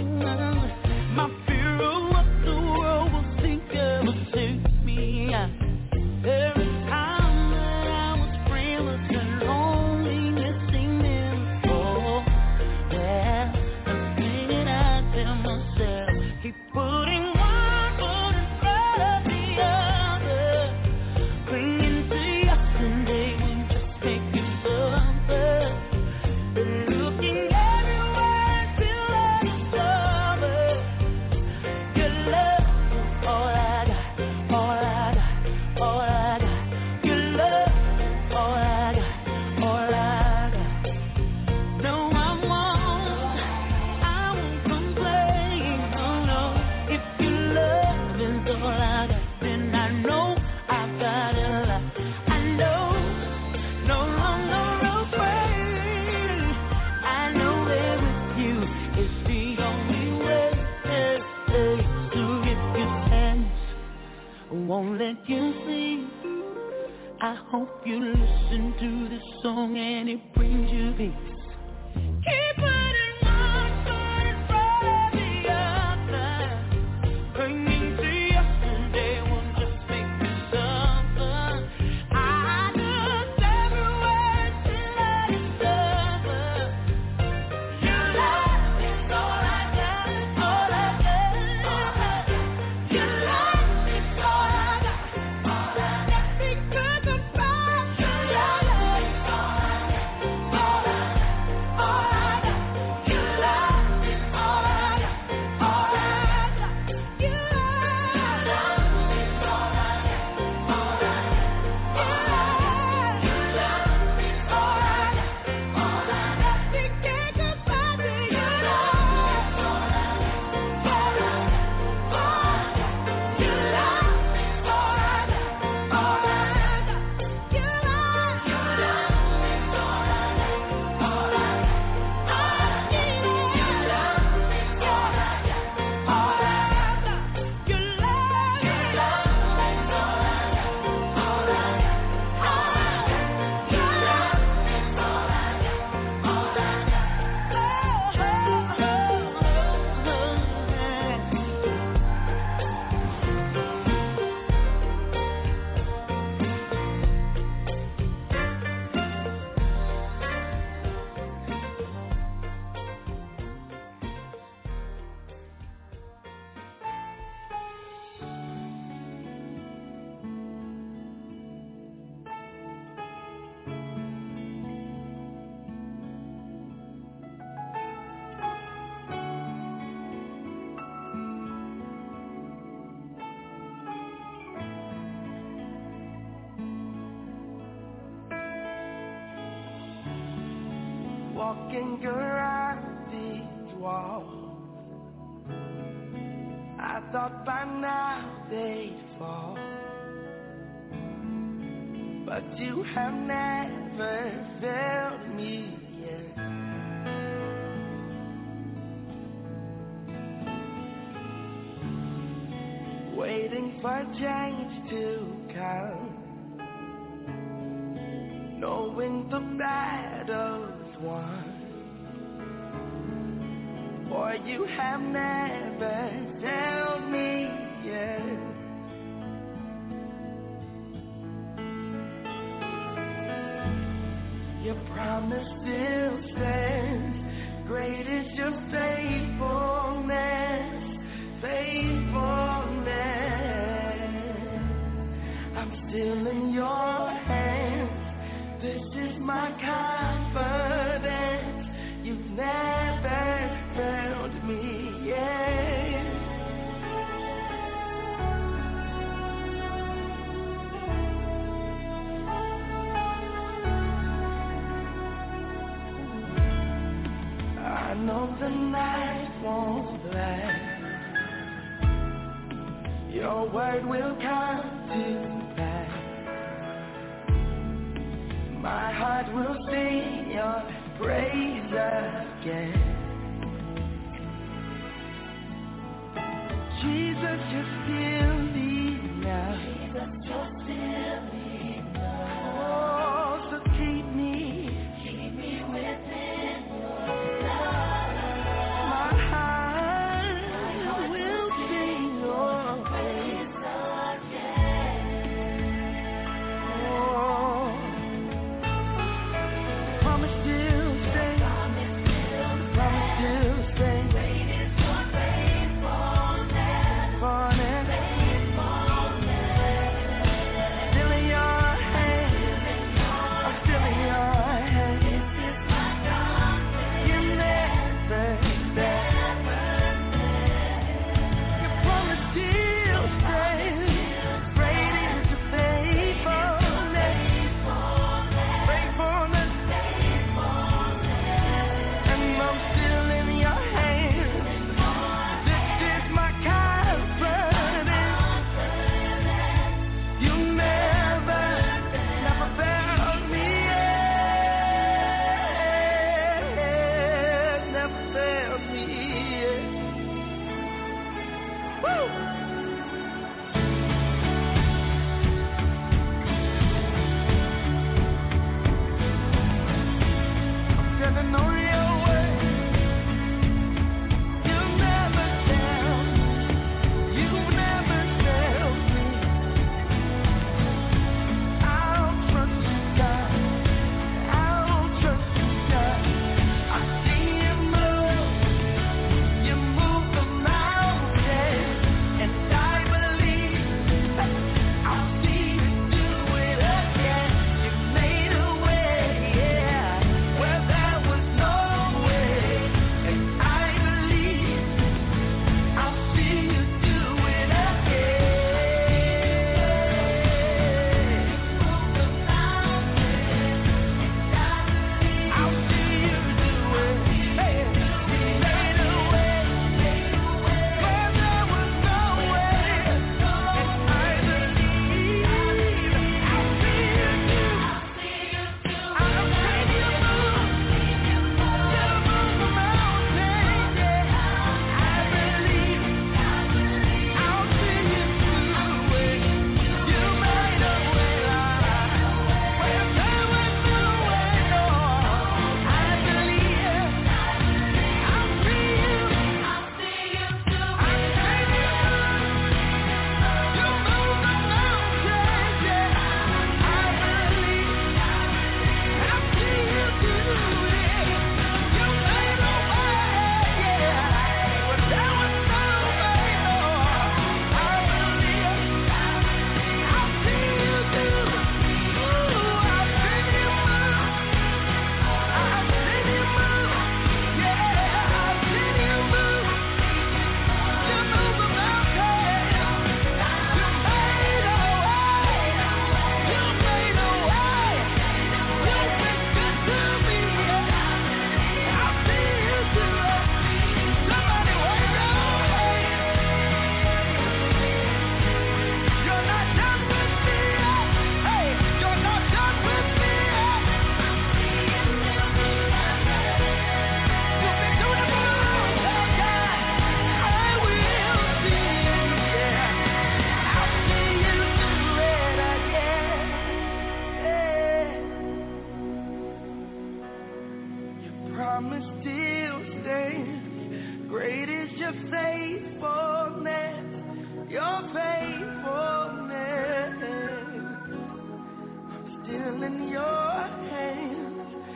my fear of what the world will think ever take me out. Every time that I was friendless and lonely, missing them. Oh, well, the thing I tell myself, keep putting one foot in front of the other, clinging to you, and they will just make you suffer. But looking everywhere until I discover your love is all I got, all I got, all I got. Your love is all I got, all I got. No, I won't, I won't complain, no, no. If your love is all I got, then I know I've got a lot. I know, no longer afraid. I know that with you is the only way. So if your sadness won't let you sleep, I hope you listen to this song and it brings you peace. Keep putting one foot in front of the other, clinging to you, and they will just make you suffer. I looked everywhere until I discovered your love is all I got, all I got, all I got. Your love is all I got, all I got. Because I'm proud. Your love is all I got, all I got, all I got. Your love is all I got, all I got. Your love is all I got, all I got. Your love is all I got, all I got. We can't goodbye to your love is all I got, all I got, all I got. Your love is all I got, all I got. Your love, your love is all I got, all I got. I need it. Your love is all I got, all I got. Your love, your love is all I got, all I got, all I got. Your love is all I got, all I Walking around these walls, I thought by now they'd fall, but you have never failed me yet. Waiting for change to come, knowing the battle's won. For you have never failed me yet. Your promise still stands. Great is your faithfulness, faithfulness. I'm still in your hands. This is my confidence. You've never failed me yet. I know the night won't last. Your word will come to pass. My heart will sing your praise again. Jesus, you're still enough. Jesus, you're still enough. Oh, so keep me, keep me within your love. My heart will sing your praise again. Oh, promise still stays. Promise still stays. Great is your faithfulness. Still in your hands. I'm still in your hands. You never fail. Your promise still stays. Great is your faithfulness. Faithfulness. And I'm still in your hands. This is my confidence. You never, never failed me yet. Never failed me yet. Woo! Standing on your way. You never fail. You never fail me. I'll trust you, God. I'll trust you, God. I see you move. You move the mountains, and I believe I'll see you do it again. You made a way, yeah, where there was no way, and I believe I'll see you do it again. Move the mountains, I'll see you do it. Hey, you made a way where there was no way, and I believe I'll see you do. I've seen you move. You move the mountains, yeah. I believe I'll see you do it. You made a way where there was no way, Lord. I believe I'll see you. I'll see you do it. I've seen you move. You move the mountains, yeah. I believe I'll see you do it. You made a way, yeah, where there was no way, Lord. I believe I'll see you do it. Ooh, I've seen you move. I've seen you move. Yeah, I've seen you move. You move the mountains. You made a way. You made a way. You've been good to me. I'll see you do it. Somebody wave your hand. You're not done with me. Hey, you're not done with me. You've been doing it for a long time. I will see you, yeah. I'll see you do it again. Your promise still stands. Great is your faithfulness. Your faithfulness. I'm still in your hands.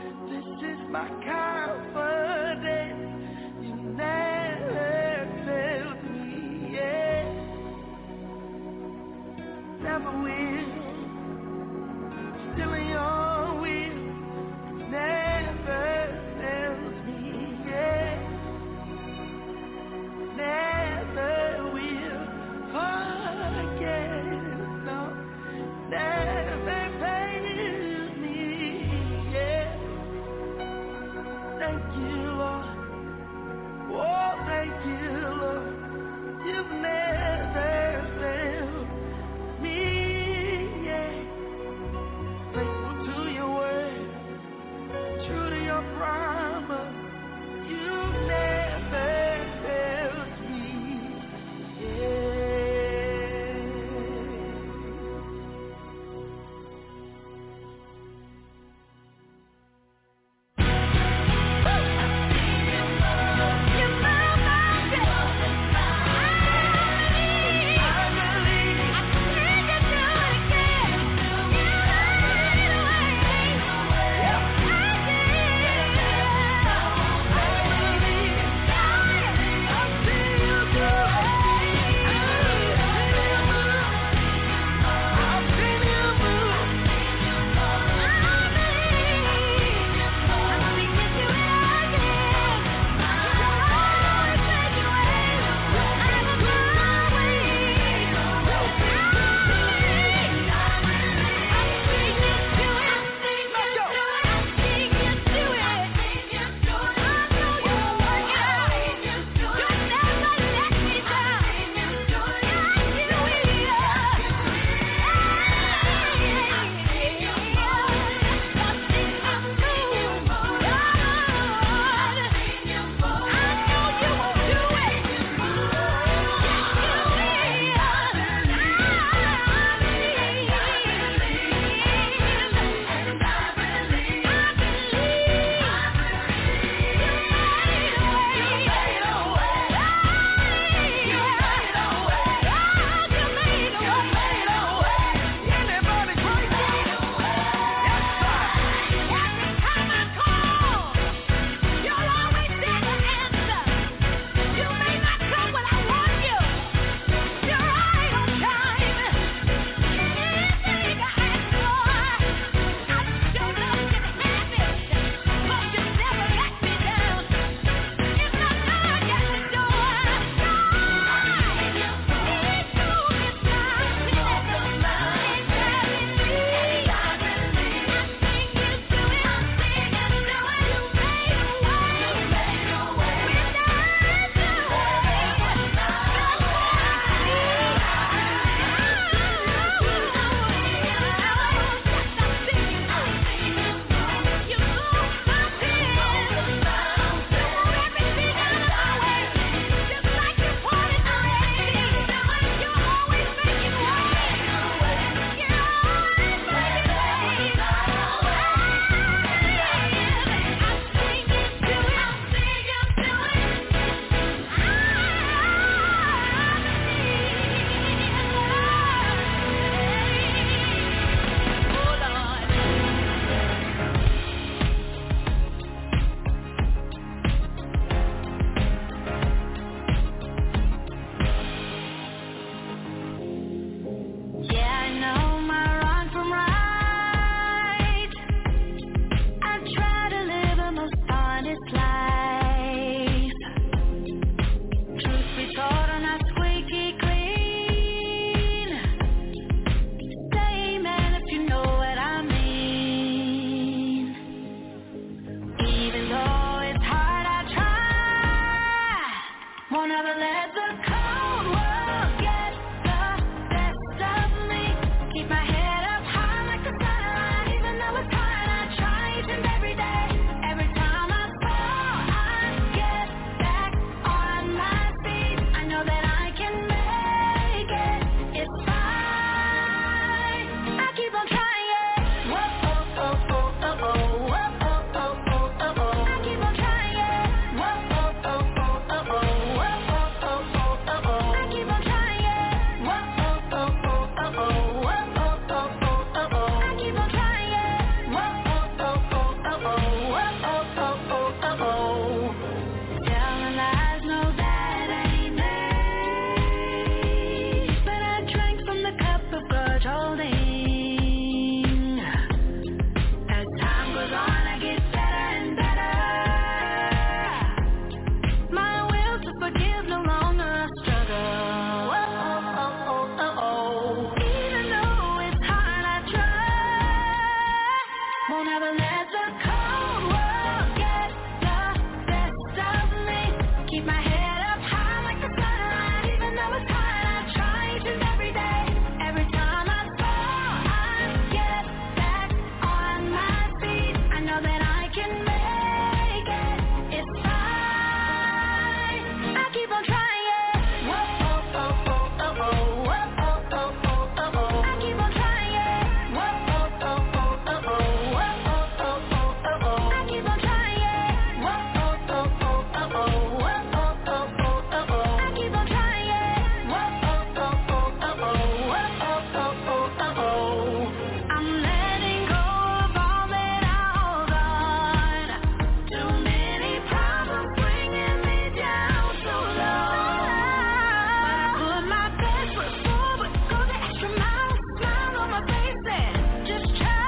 Won't ever let the cold world get the best of me. Keep my head up high like the sunlight, even though it's hard. I try each and every day. Every time I fall, I get back on my feet. I know that I can make it. It's fine. I keep on trying. Whoa, oh, oh, oh, oh, oh. Whoa, oh, oh, oh, oh, oh. I keep on trying. Whoa, oh, oh, oh, oh, oh. Whoa, oh, oh, oh, oh, oh. I keep on trying. Whoa, oh, oh, oh, oh, oh. Whoa, oh, oh, oh, oh, oh. I keep on trying. Whoa, oh, oh, oh, oh, oh. Whoa, oh, oh, oh, oh, oh. I'm letting go of all that I hold on. Too many problems bringing me down so low. But I put my best foot forward, go the extra mile, smile on my face and just try.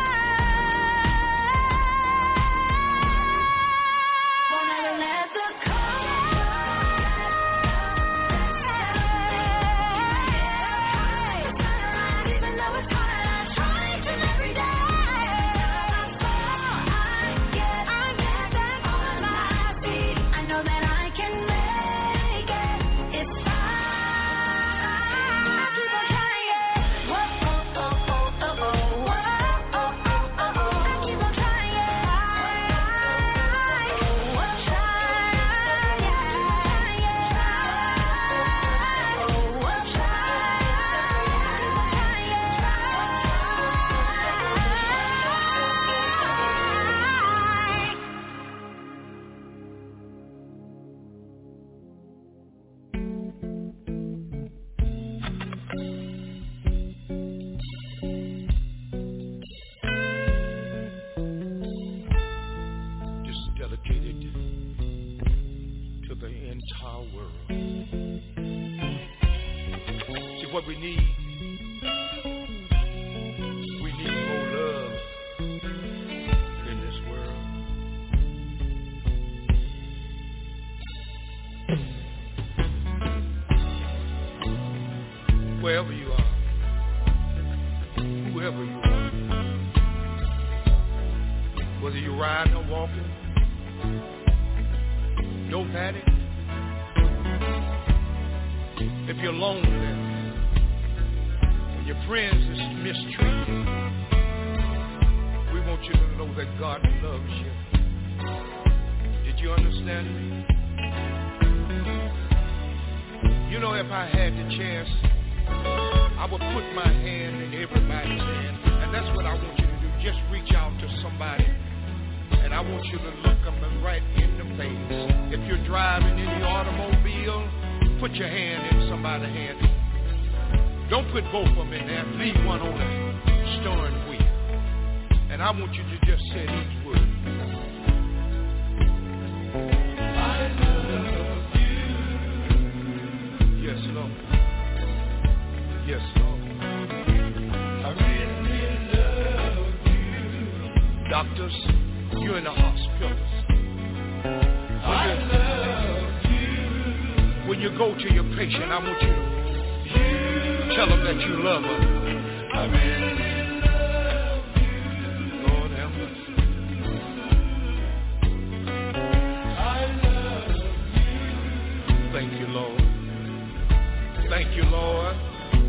Won't ever let the cold even though it's hard, I try each and every day. I fall, I get, I get back on my feet. I know that I can make it. It's fine. I keep on trying. Whoa, oh, oh, oh, oh, oh. Whoa, oh, oh, oh, oh. I keep on trying. Whoa, trying. Whoa, trying. This is dedicated to the entire world. See what we need? We need more love in this world. Wherever you are, whoever you are, whether you're riding or walking, don't panic. If you're lonely and your friends is mistreated, we want you to know that God loves you. Did you understand me? You know, if I had the chance, I would put my hand in everybody's hand, and that's what I want you to do. Just reach out to somebody, and I want you to look them right in the face. If you're driving in your automobile, put your hand in somebody's hand. Don't put both of them in there. Leave one on the steering wheel. And I want you to just say these words. I love you. Yes, Lord. Yes, Lord. I really love you. Doctors, you're in the hospitals. I love you. When you go to your patient, I want you to tell them that you love them. I really love you. Lord have mercy. I love you. Thank you, Lord. Thank you, Lord.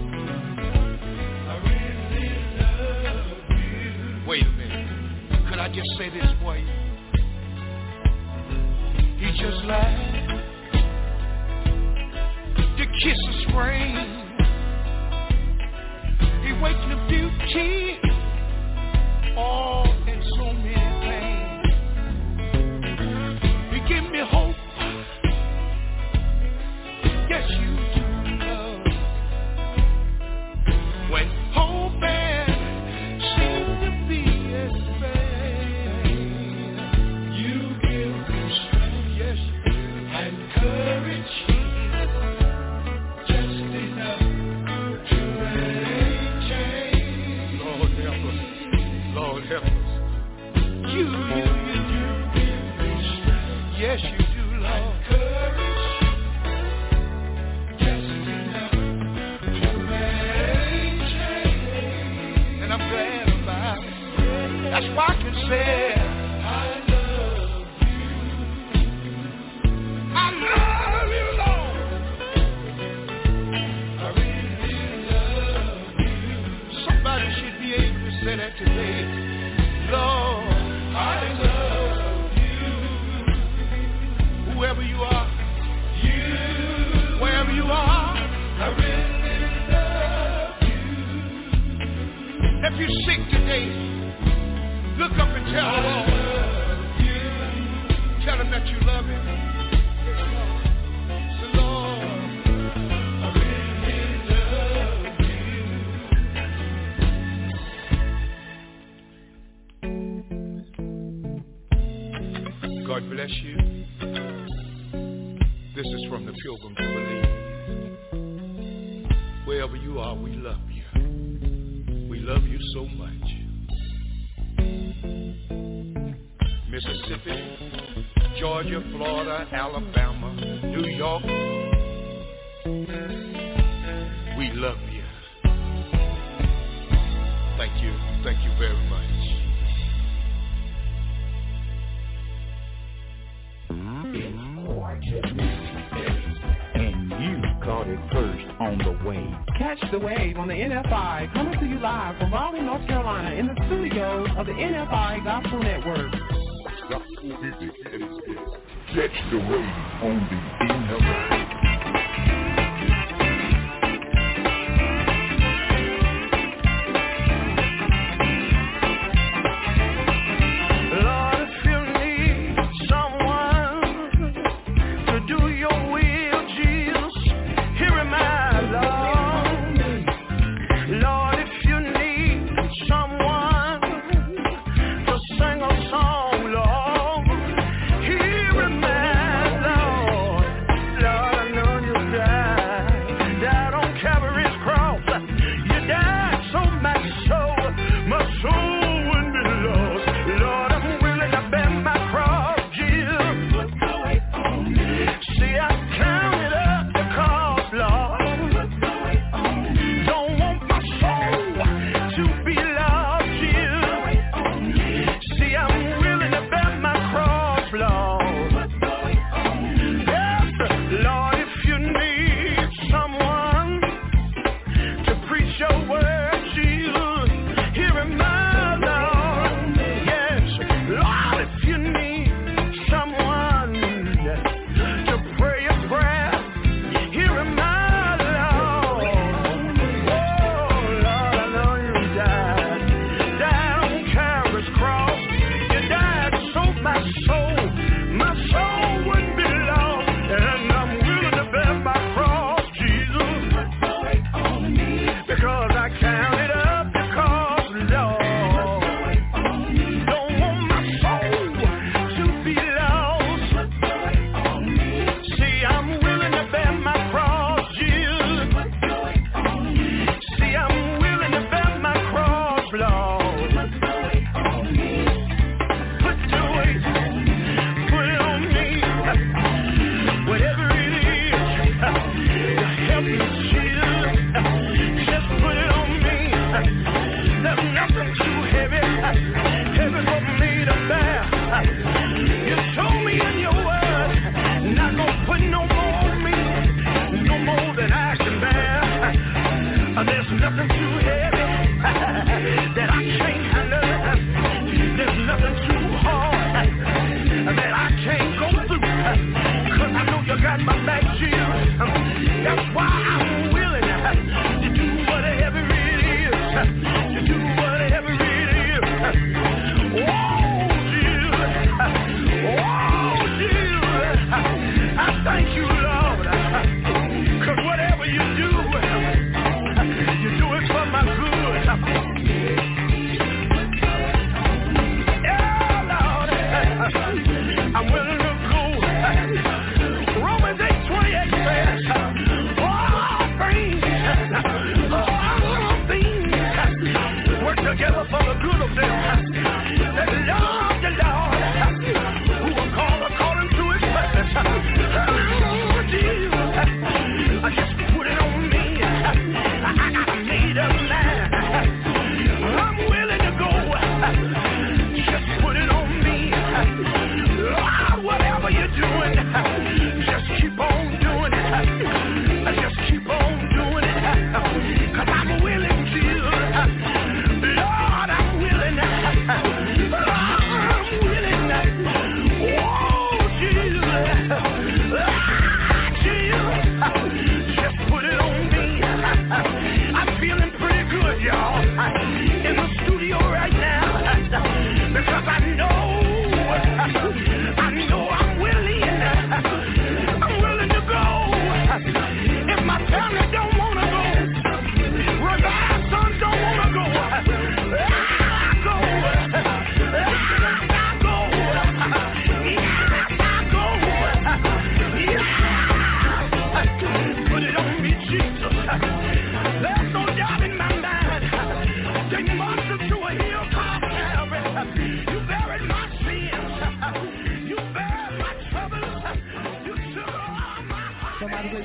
I really love you. Wait a minute. Could I just say this for you? He just laughed. The kiss of spring. He wakes the beauty all in so many things. He give me hope. Yes, you do, love. When hope and seem to be at vain, you give me strength, yes, and courage. Just enough to maintain. Lord help us. Lord help us. I can say I love you. I love you, Lord. I really love you. Somebody should be able to say that today. Lord, I love you. Whoever you are, you, wherever you are, I really love you. If you're sick today, look up and tell the Lord. Tell him that you love him. Say, Lord, I really love you. God bless you. This is from the Pilgrim to Believe. Wherever you are, we love you. We love you so much. Mississippi, Georgia, Florida, Alabama, New York, we love you. Thank you. Thank you very much. And you caught it first on the wave. Catch the wave on the N F I, coming to you live from Raleigh, North Carolina, in the studios of the N F I Gospel Network. Catch the wave on the N F I. Lord,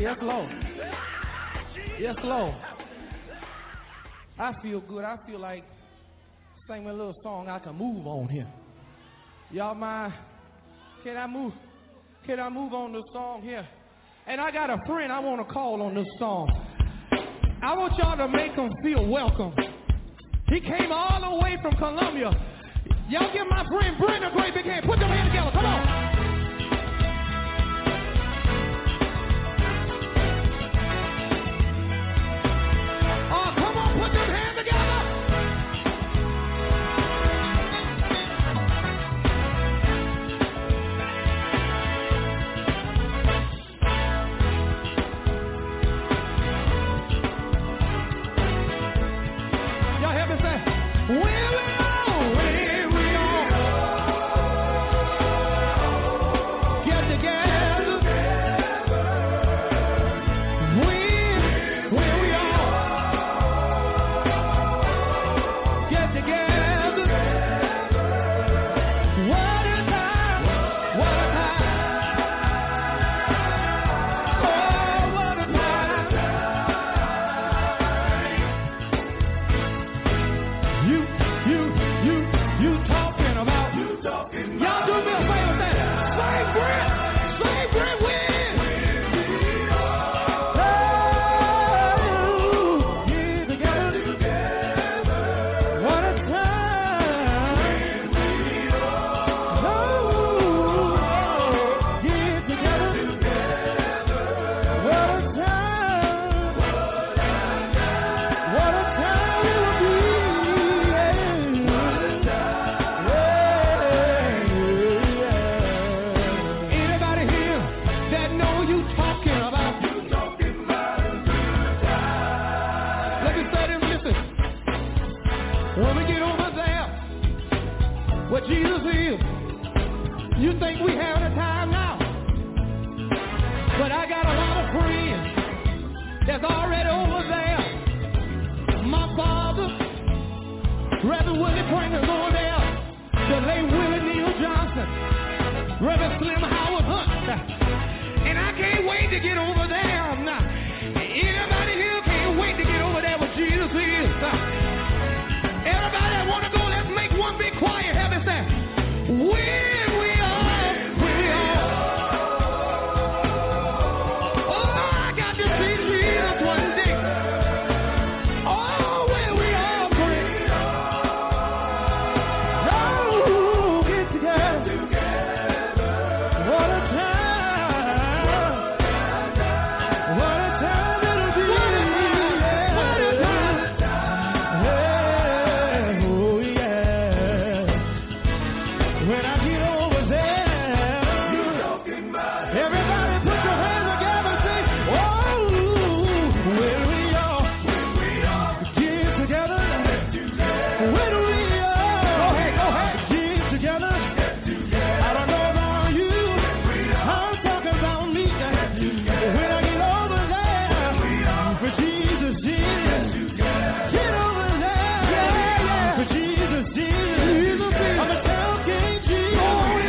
Yes, Lord. Yes, Lord. I feel good. I feel like singing a little song I can move on here. Y'all mind? Can I move? Can I move on this song here? And I got a friend I want to call on this song. I want y'all to make him feel welcome. He came all the way from Columbia. Y'all give my friend Brent a great big hand. Put them hands together. Come on. Jesus, Jesus.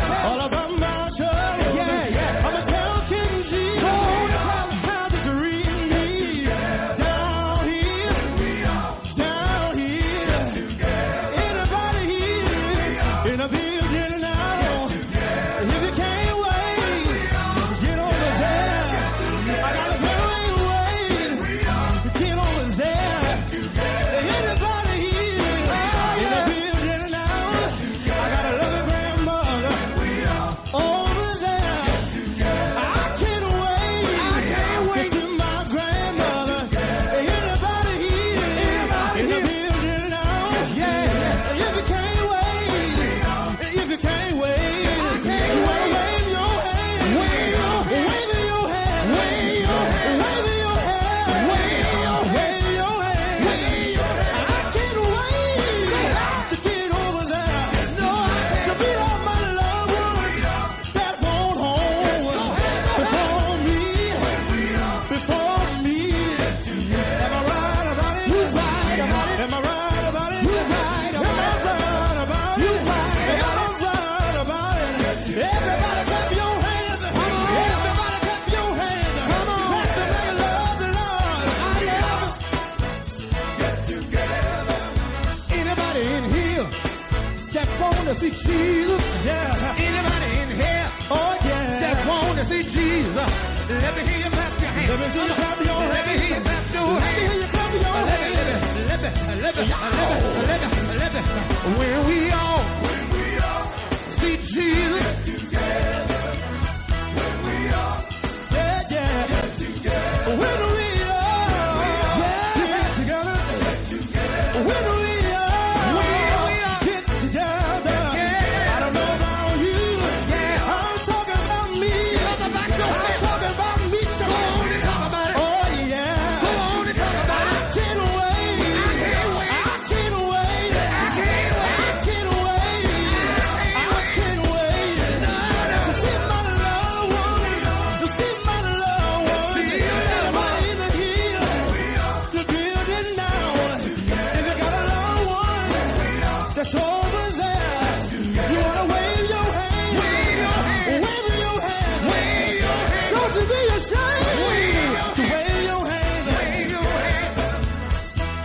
Jesus. Yeah. Anybody in here? Oh yeah. That want to see Jesus. Let me hear you clap your hands. Let me hear you clap your hands. Let me hear you clap your hands. Let me hear you clap your hands. Let me, let me, let me, let me, let me, let me, let me. When we all, when we all see Jesus. Get together. When we all, yeah, yeah. Get together. When we all, yeah, get together. Get together. When we all, we all get together. Yeah. I don't know about you. Yeah. I'm talking about me. I'm talking about me. Come on and talk about it. Oh yeah. Come on and talk about it. I can't wait. I can't wait. I can't wait. I can't wait. I can't wait. I can't wait. To see my loved one. To see my loved one. Everybody in the hill. To build it now. If you got a loved one that's over there, you wanna wave your hand. Wave your hand. Wave your hand. Wave your hand. Don't you be ashamed to wave your hand. Wave your hand.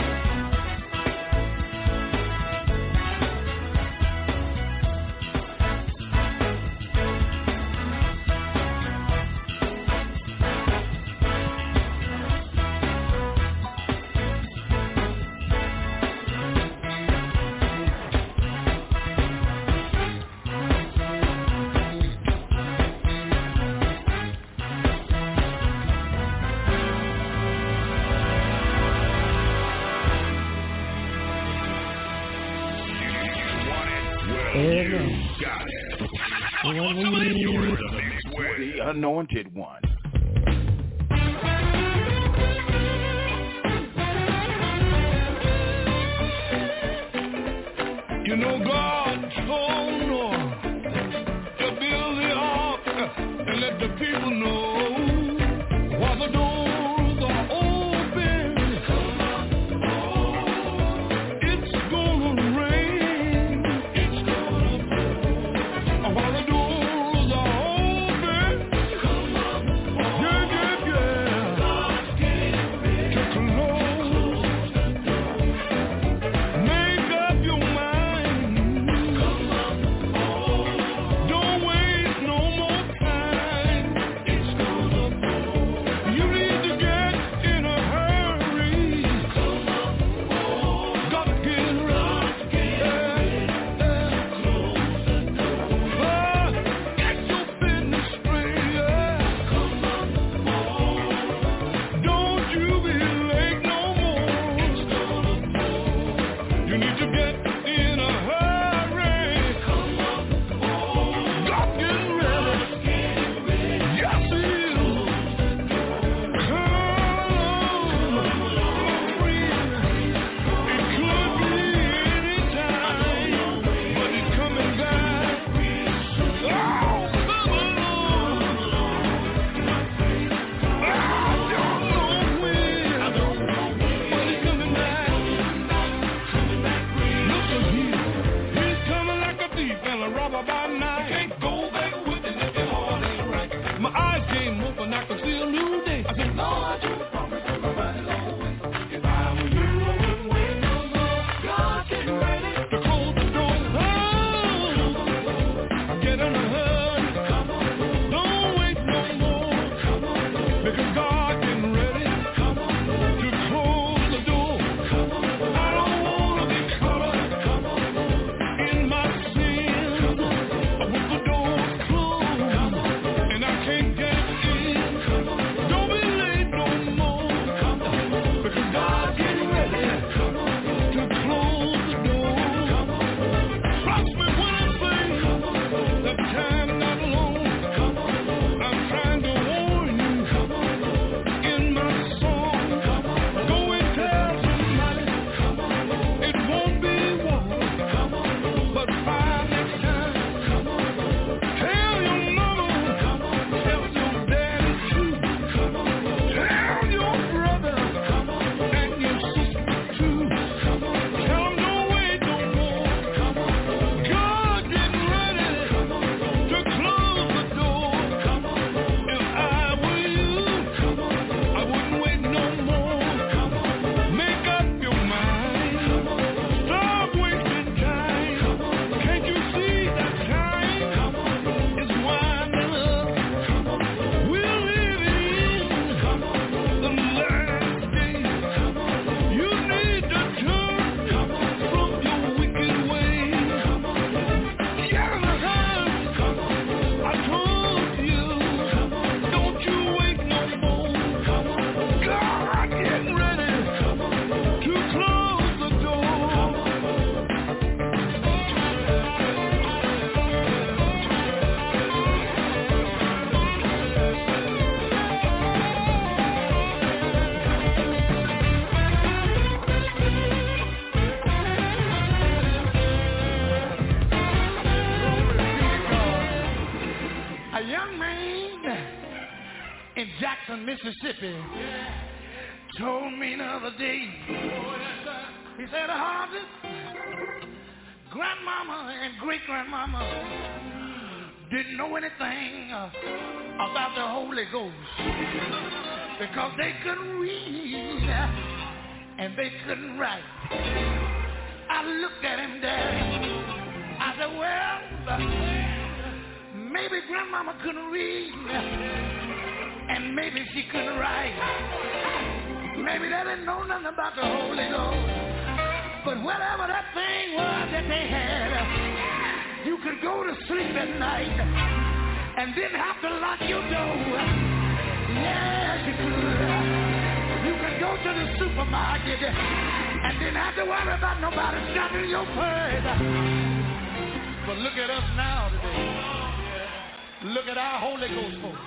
You got it. You're the mix with The anointed one. You know God told Noah to build the ark and let the people know while the doors are open. It's gonna rain. It's gonna pour. While the doors are open. Yeah, yeah, yeah. God's getting ready to close. Make up your mind. Jackson, Mississippi, told me the other day. He said, Harvey, grandmama and great-grandmama didn't know anything uh, about the Holy Ghost because they couldn't read and they couldn't write. I looked at him, Daddy. I said, well, uh, maybe grandmama couldn't read and maybe she couldn't write. Maybe they didn't know nothing about the Holy Ghost. But whatever that thing was that they had, you could go to sleep at night and didn't have to lock your door. Yes, you could. You could go to the supermarket and didn't have to worry about nobody shopping your purse. But look at us now today. Look at our Holy Ghost folks.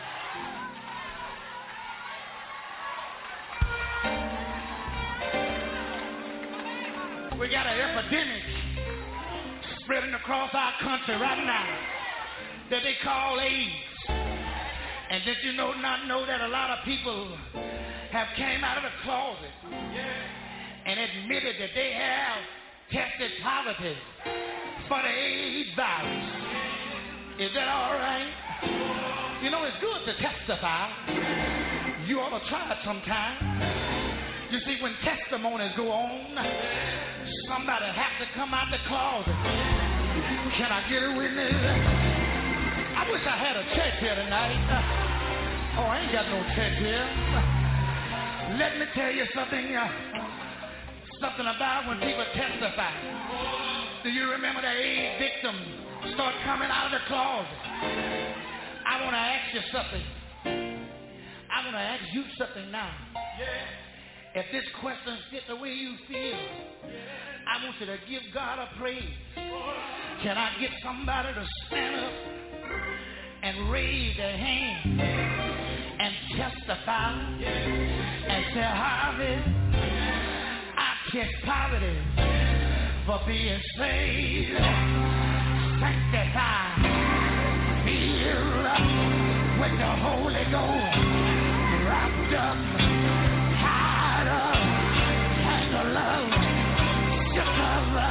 We got an epidemic spreading across our country right now that they call AIDS. And did you know not know that a lot of people have came out of the closet and admitted that they have tested positive for the AIDS virus? Is that all right? You know, it's good to testify. You ought to try it sometime. You see, when testimonies go on, somebody has to come out the closet. Can I get a witness? I wish I had a church here tonight. Oh, I ain't got no church here. Let me tell you something, uh, something about when people testify. Do you remember the AIDS victims start coming out of the closet? I want to ask you something. I want to ask you something now. If this question fits the way you feel, I want you to give God a praise. Can I get somebody to stand up and raise their hand and testify and say, Harvey, I test positive for being saved, sanctified, filled with the Holy Ghost, wrapped up, tied up, tangled up, shook up.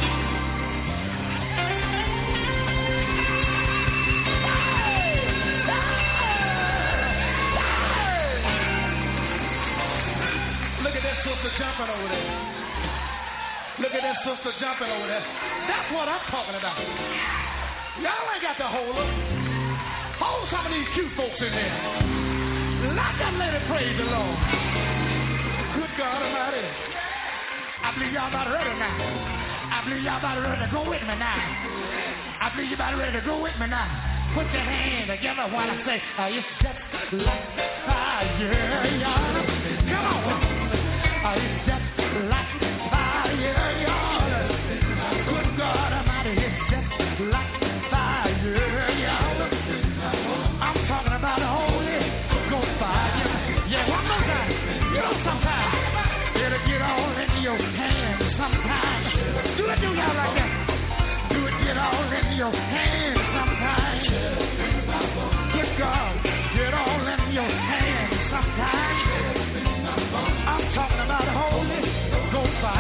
Look at that sister jumping over there. Look at that sister jumping over there. That's what I'm talking about. Y'all ain't got to hold her. Hold some of these cute folks in there. Let that lady praise the Lord. Good God Almighty. I believe y'all about ready now. I believe y'all about ready to go with me now. I believe you about ready to go with me now. Put your hands together while I say, uh, it's just like fire, y'all. Come on. Uh, it's just like fire, y'all. Good God Almighty, it's just like fire, y'all. I'm talking about the Holy Ghost fire. Yeah, one more time. You know, sometimes it'll get all in your hands. Sometimes. Do it, do y'all like that. Do it, get all in your hands. Sometimes. Good God, get all in your hands. Sometimes. I'm talking about the Holy Ghost fire.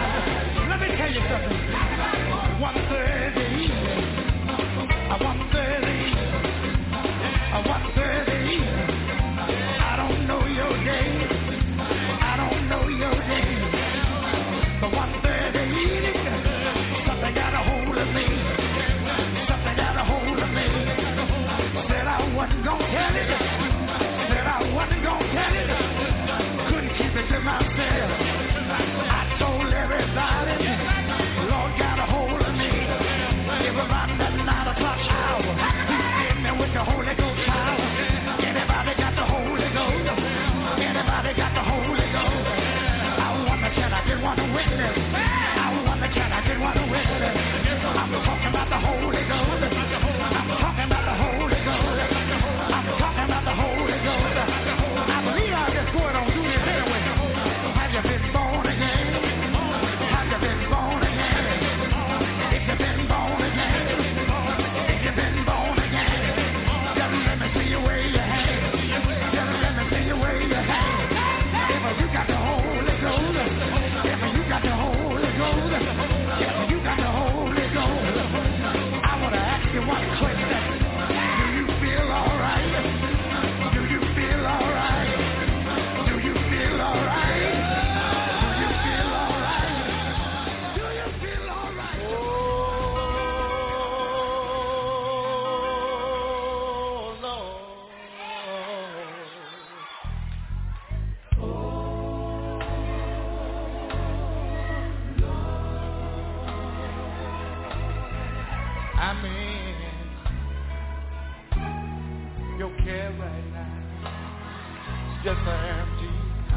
your care right now. Yes, I am, Jesus. I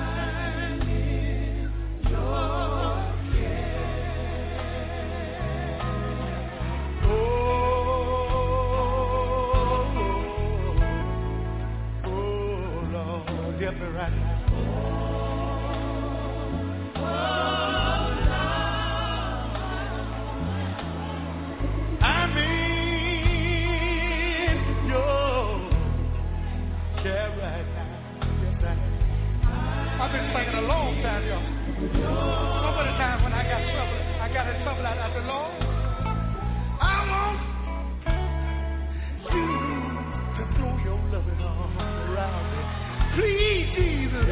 need your care. Oh, oh, Lord, help me right now. I've been singing a long time, y'all. So many times when I got trouble, I got in trouble out of the Lord. I want you to throw your loving arms around me. Please, Jesus.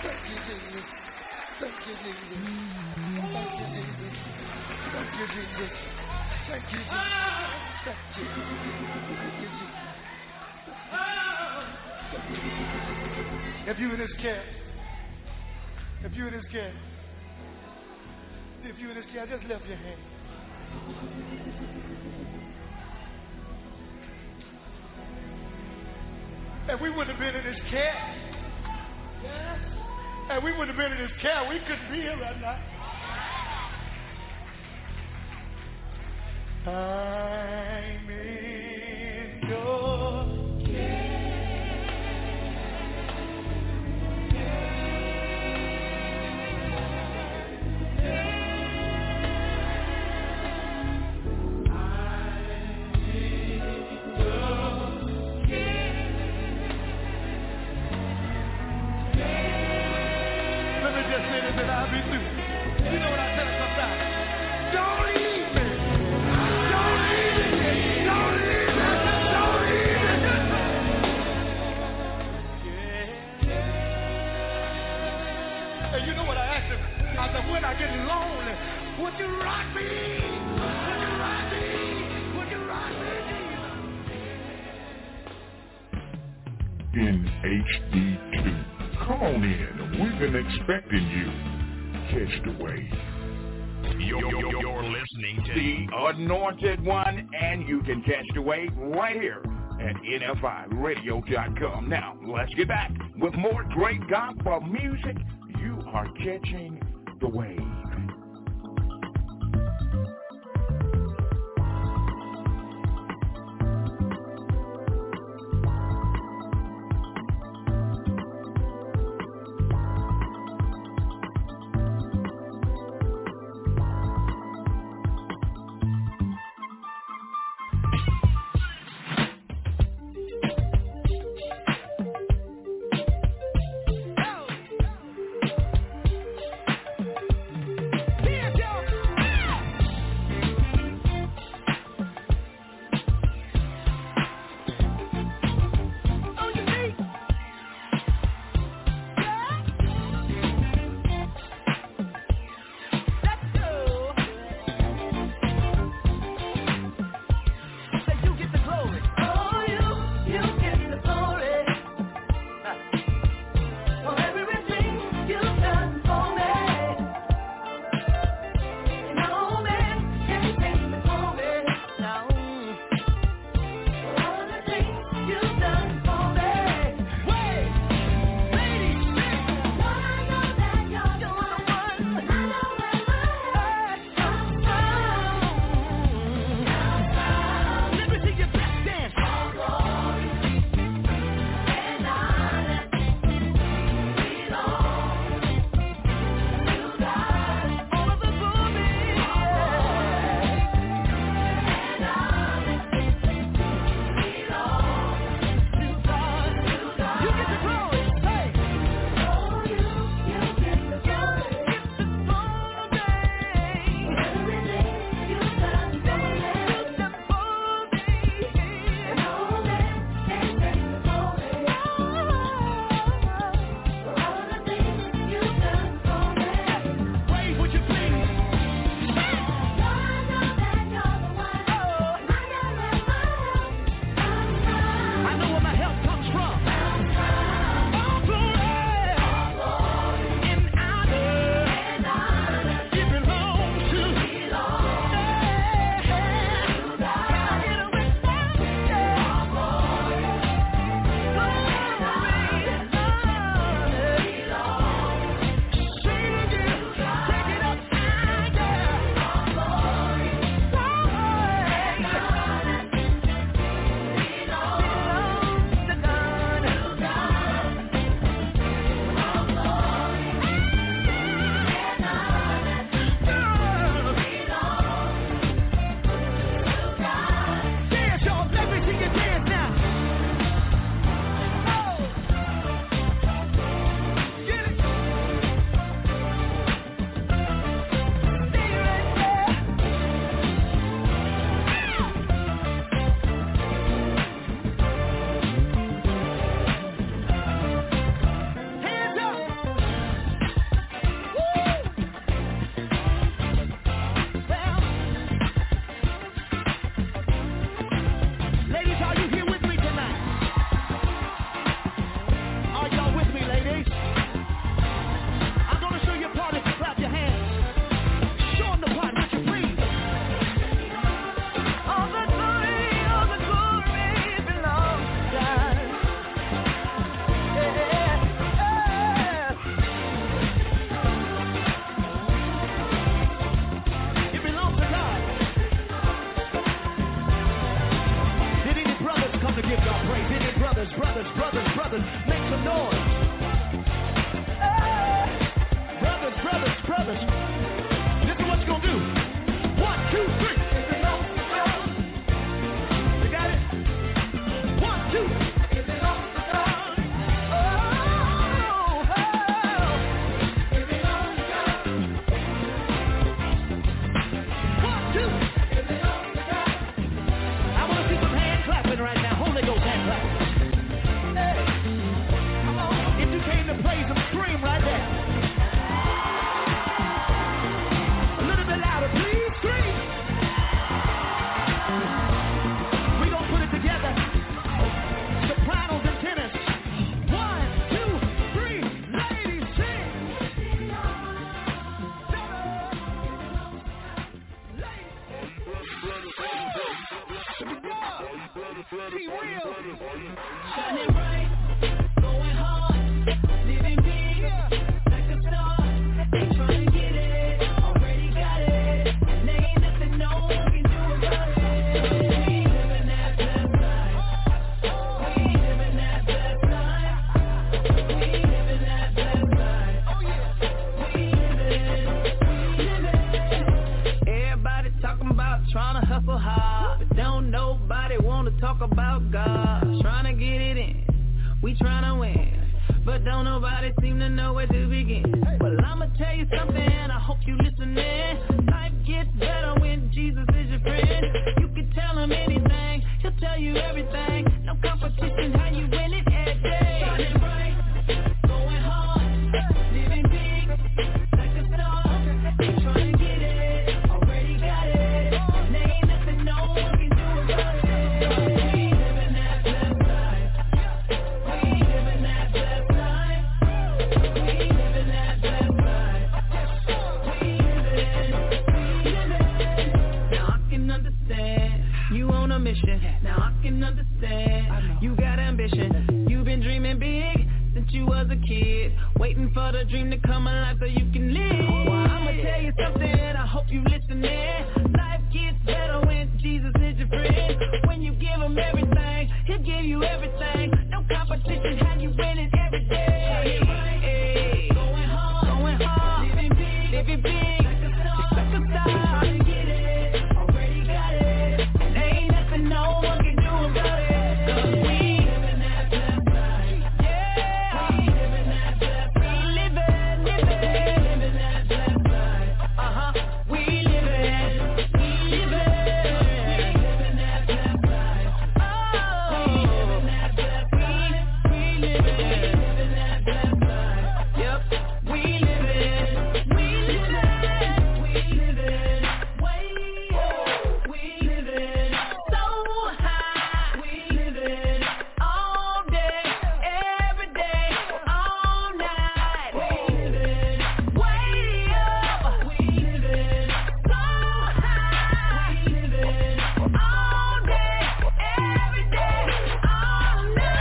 Thank you, Jesus. Thank you, Jesus. Thank you, Jesus. Thank you, Jesus. Thank you, Jesus. Thank you, Jesus. Thank you, Jesus. If you in this camp, if you in this camp, if you in this camp, just lift your hand. If we wouldn't have been in this camp, and we wouldn't have been in this camp, we couldn't be here right now. I'm in your and I'll be through. You know what I tell you sometimes? Don't leave me. Don't leave me. Don't leave me. Don't leave me. Yeah. And you know what I asked him? I said, when I get lonely, would you rock me? Would you rock me? Would you rock me? In H D two. Come on in. We've been expecting you. Catch the wave. You're, you're, you're listening to The Anointed One, and you can catch the wave right here at N F I radio dot com. Now, let's get back with more great gospel music. You are catching the wave. about God, trying to get it in. We trying to win, but don't nobody seem to know where to begin. Well, I'ma tell you something, and I hope you listening. Life gets better when Jesus is your friend. You can tell him anything, he'll tell you everything. No competition, how you win it every day. Shining bright, going hard, living big, like a star. You trying to get it, already got it. And there ain't nothing no one can do about it. We living that blessed life. We living that blessed life. We living that blessed life. We living, we living. Now I can understand you on a mission. Now I can understand you got ambition. You've been dreaming big since you was a kid, waiting for the dream to come alive so you can live. Well, I'ma tell you something, I hope you listening. Life gets better when Jesus is your friend. When you give him everything, he'll give you everything. No competition, how you win it every day. Hey, going hard, going hard, living big, living big, like a star, like a star. Trying to get it, already got it. And there ain't nothing no one can do about it. 'Cause we living that blessed life. Yeah, we living that blessed life. We living, living, living that blessed life. Uh huh. We living, we living, we living that blessed life. Oh, we living that blessed life. We living, living that blessed life. Yep. We living, we living, we living way up. We living so high. We living all day, every day, all night. We living way up. We living so high. We living all day, every day, all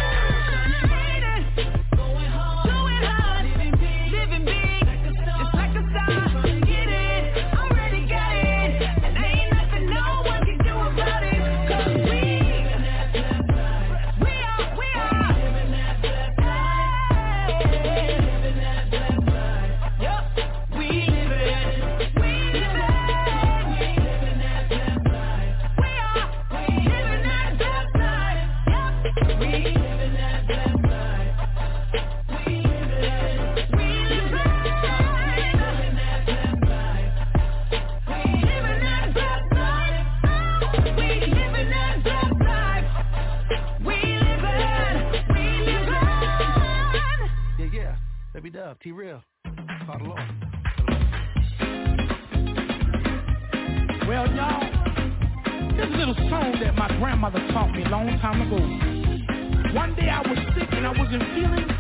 night. Going hard, going hard, living big, living big, like a star, just like a star. Trying to get it, already got it, and ain't nothing no one can do about it. 'Cause we living that blessed life. We are, we are living that blessed life. Living that blessed life. Yup, we living, we living, we living that blessed life. We are, we living that blessed life. Yup, we living that blessed life. We living, we living, living that blessed life. We living that blessed life. We living that blessed life. We living, we living. Yeah, yeah. Baby Dove, T-Real. Call the Lord. Well, y'all, this little song that my grandmother taught me a long time ago. One day I was sick and I wasn't feeling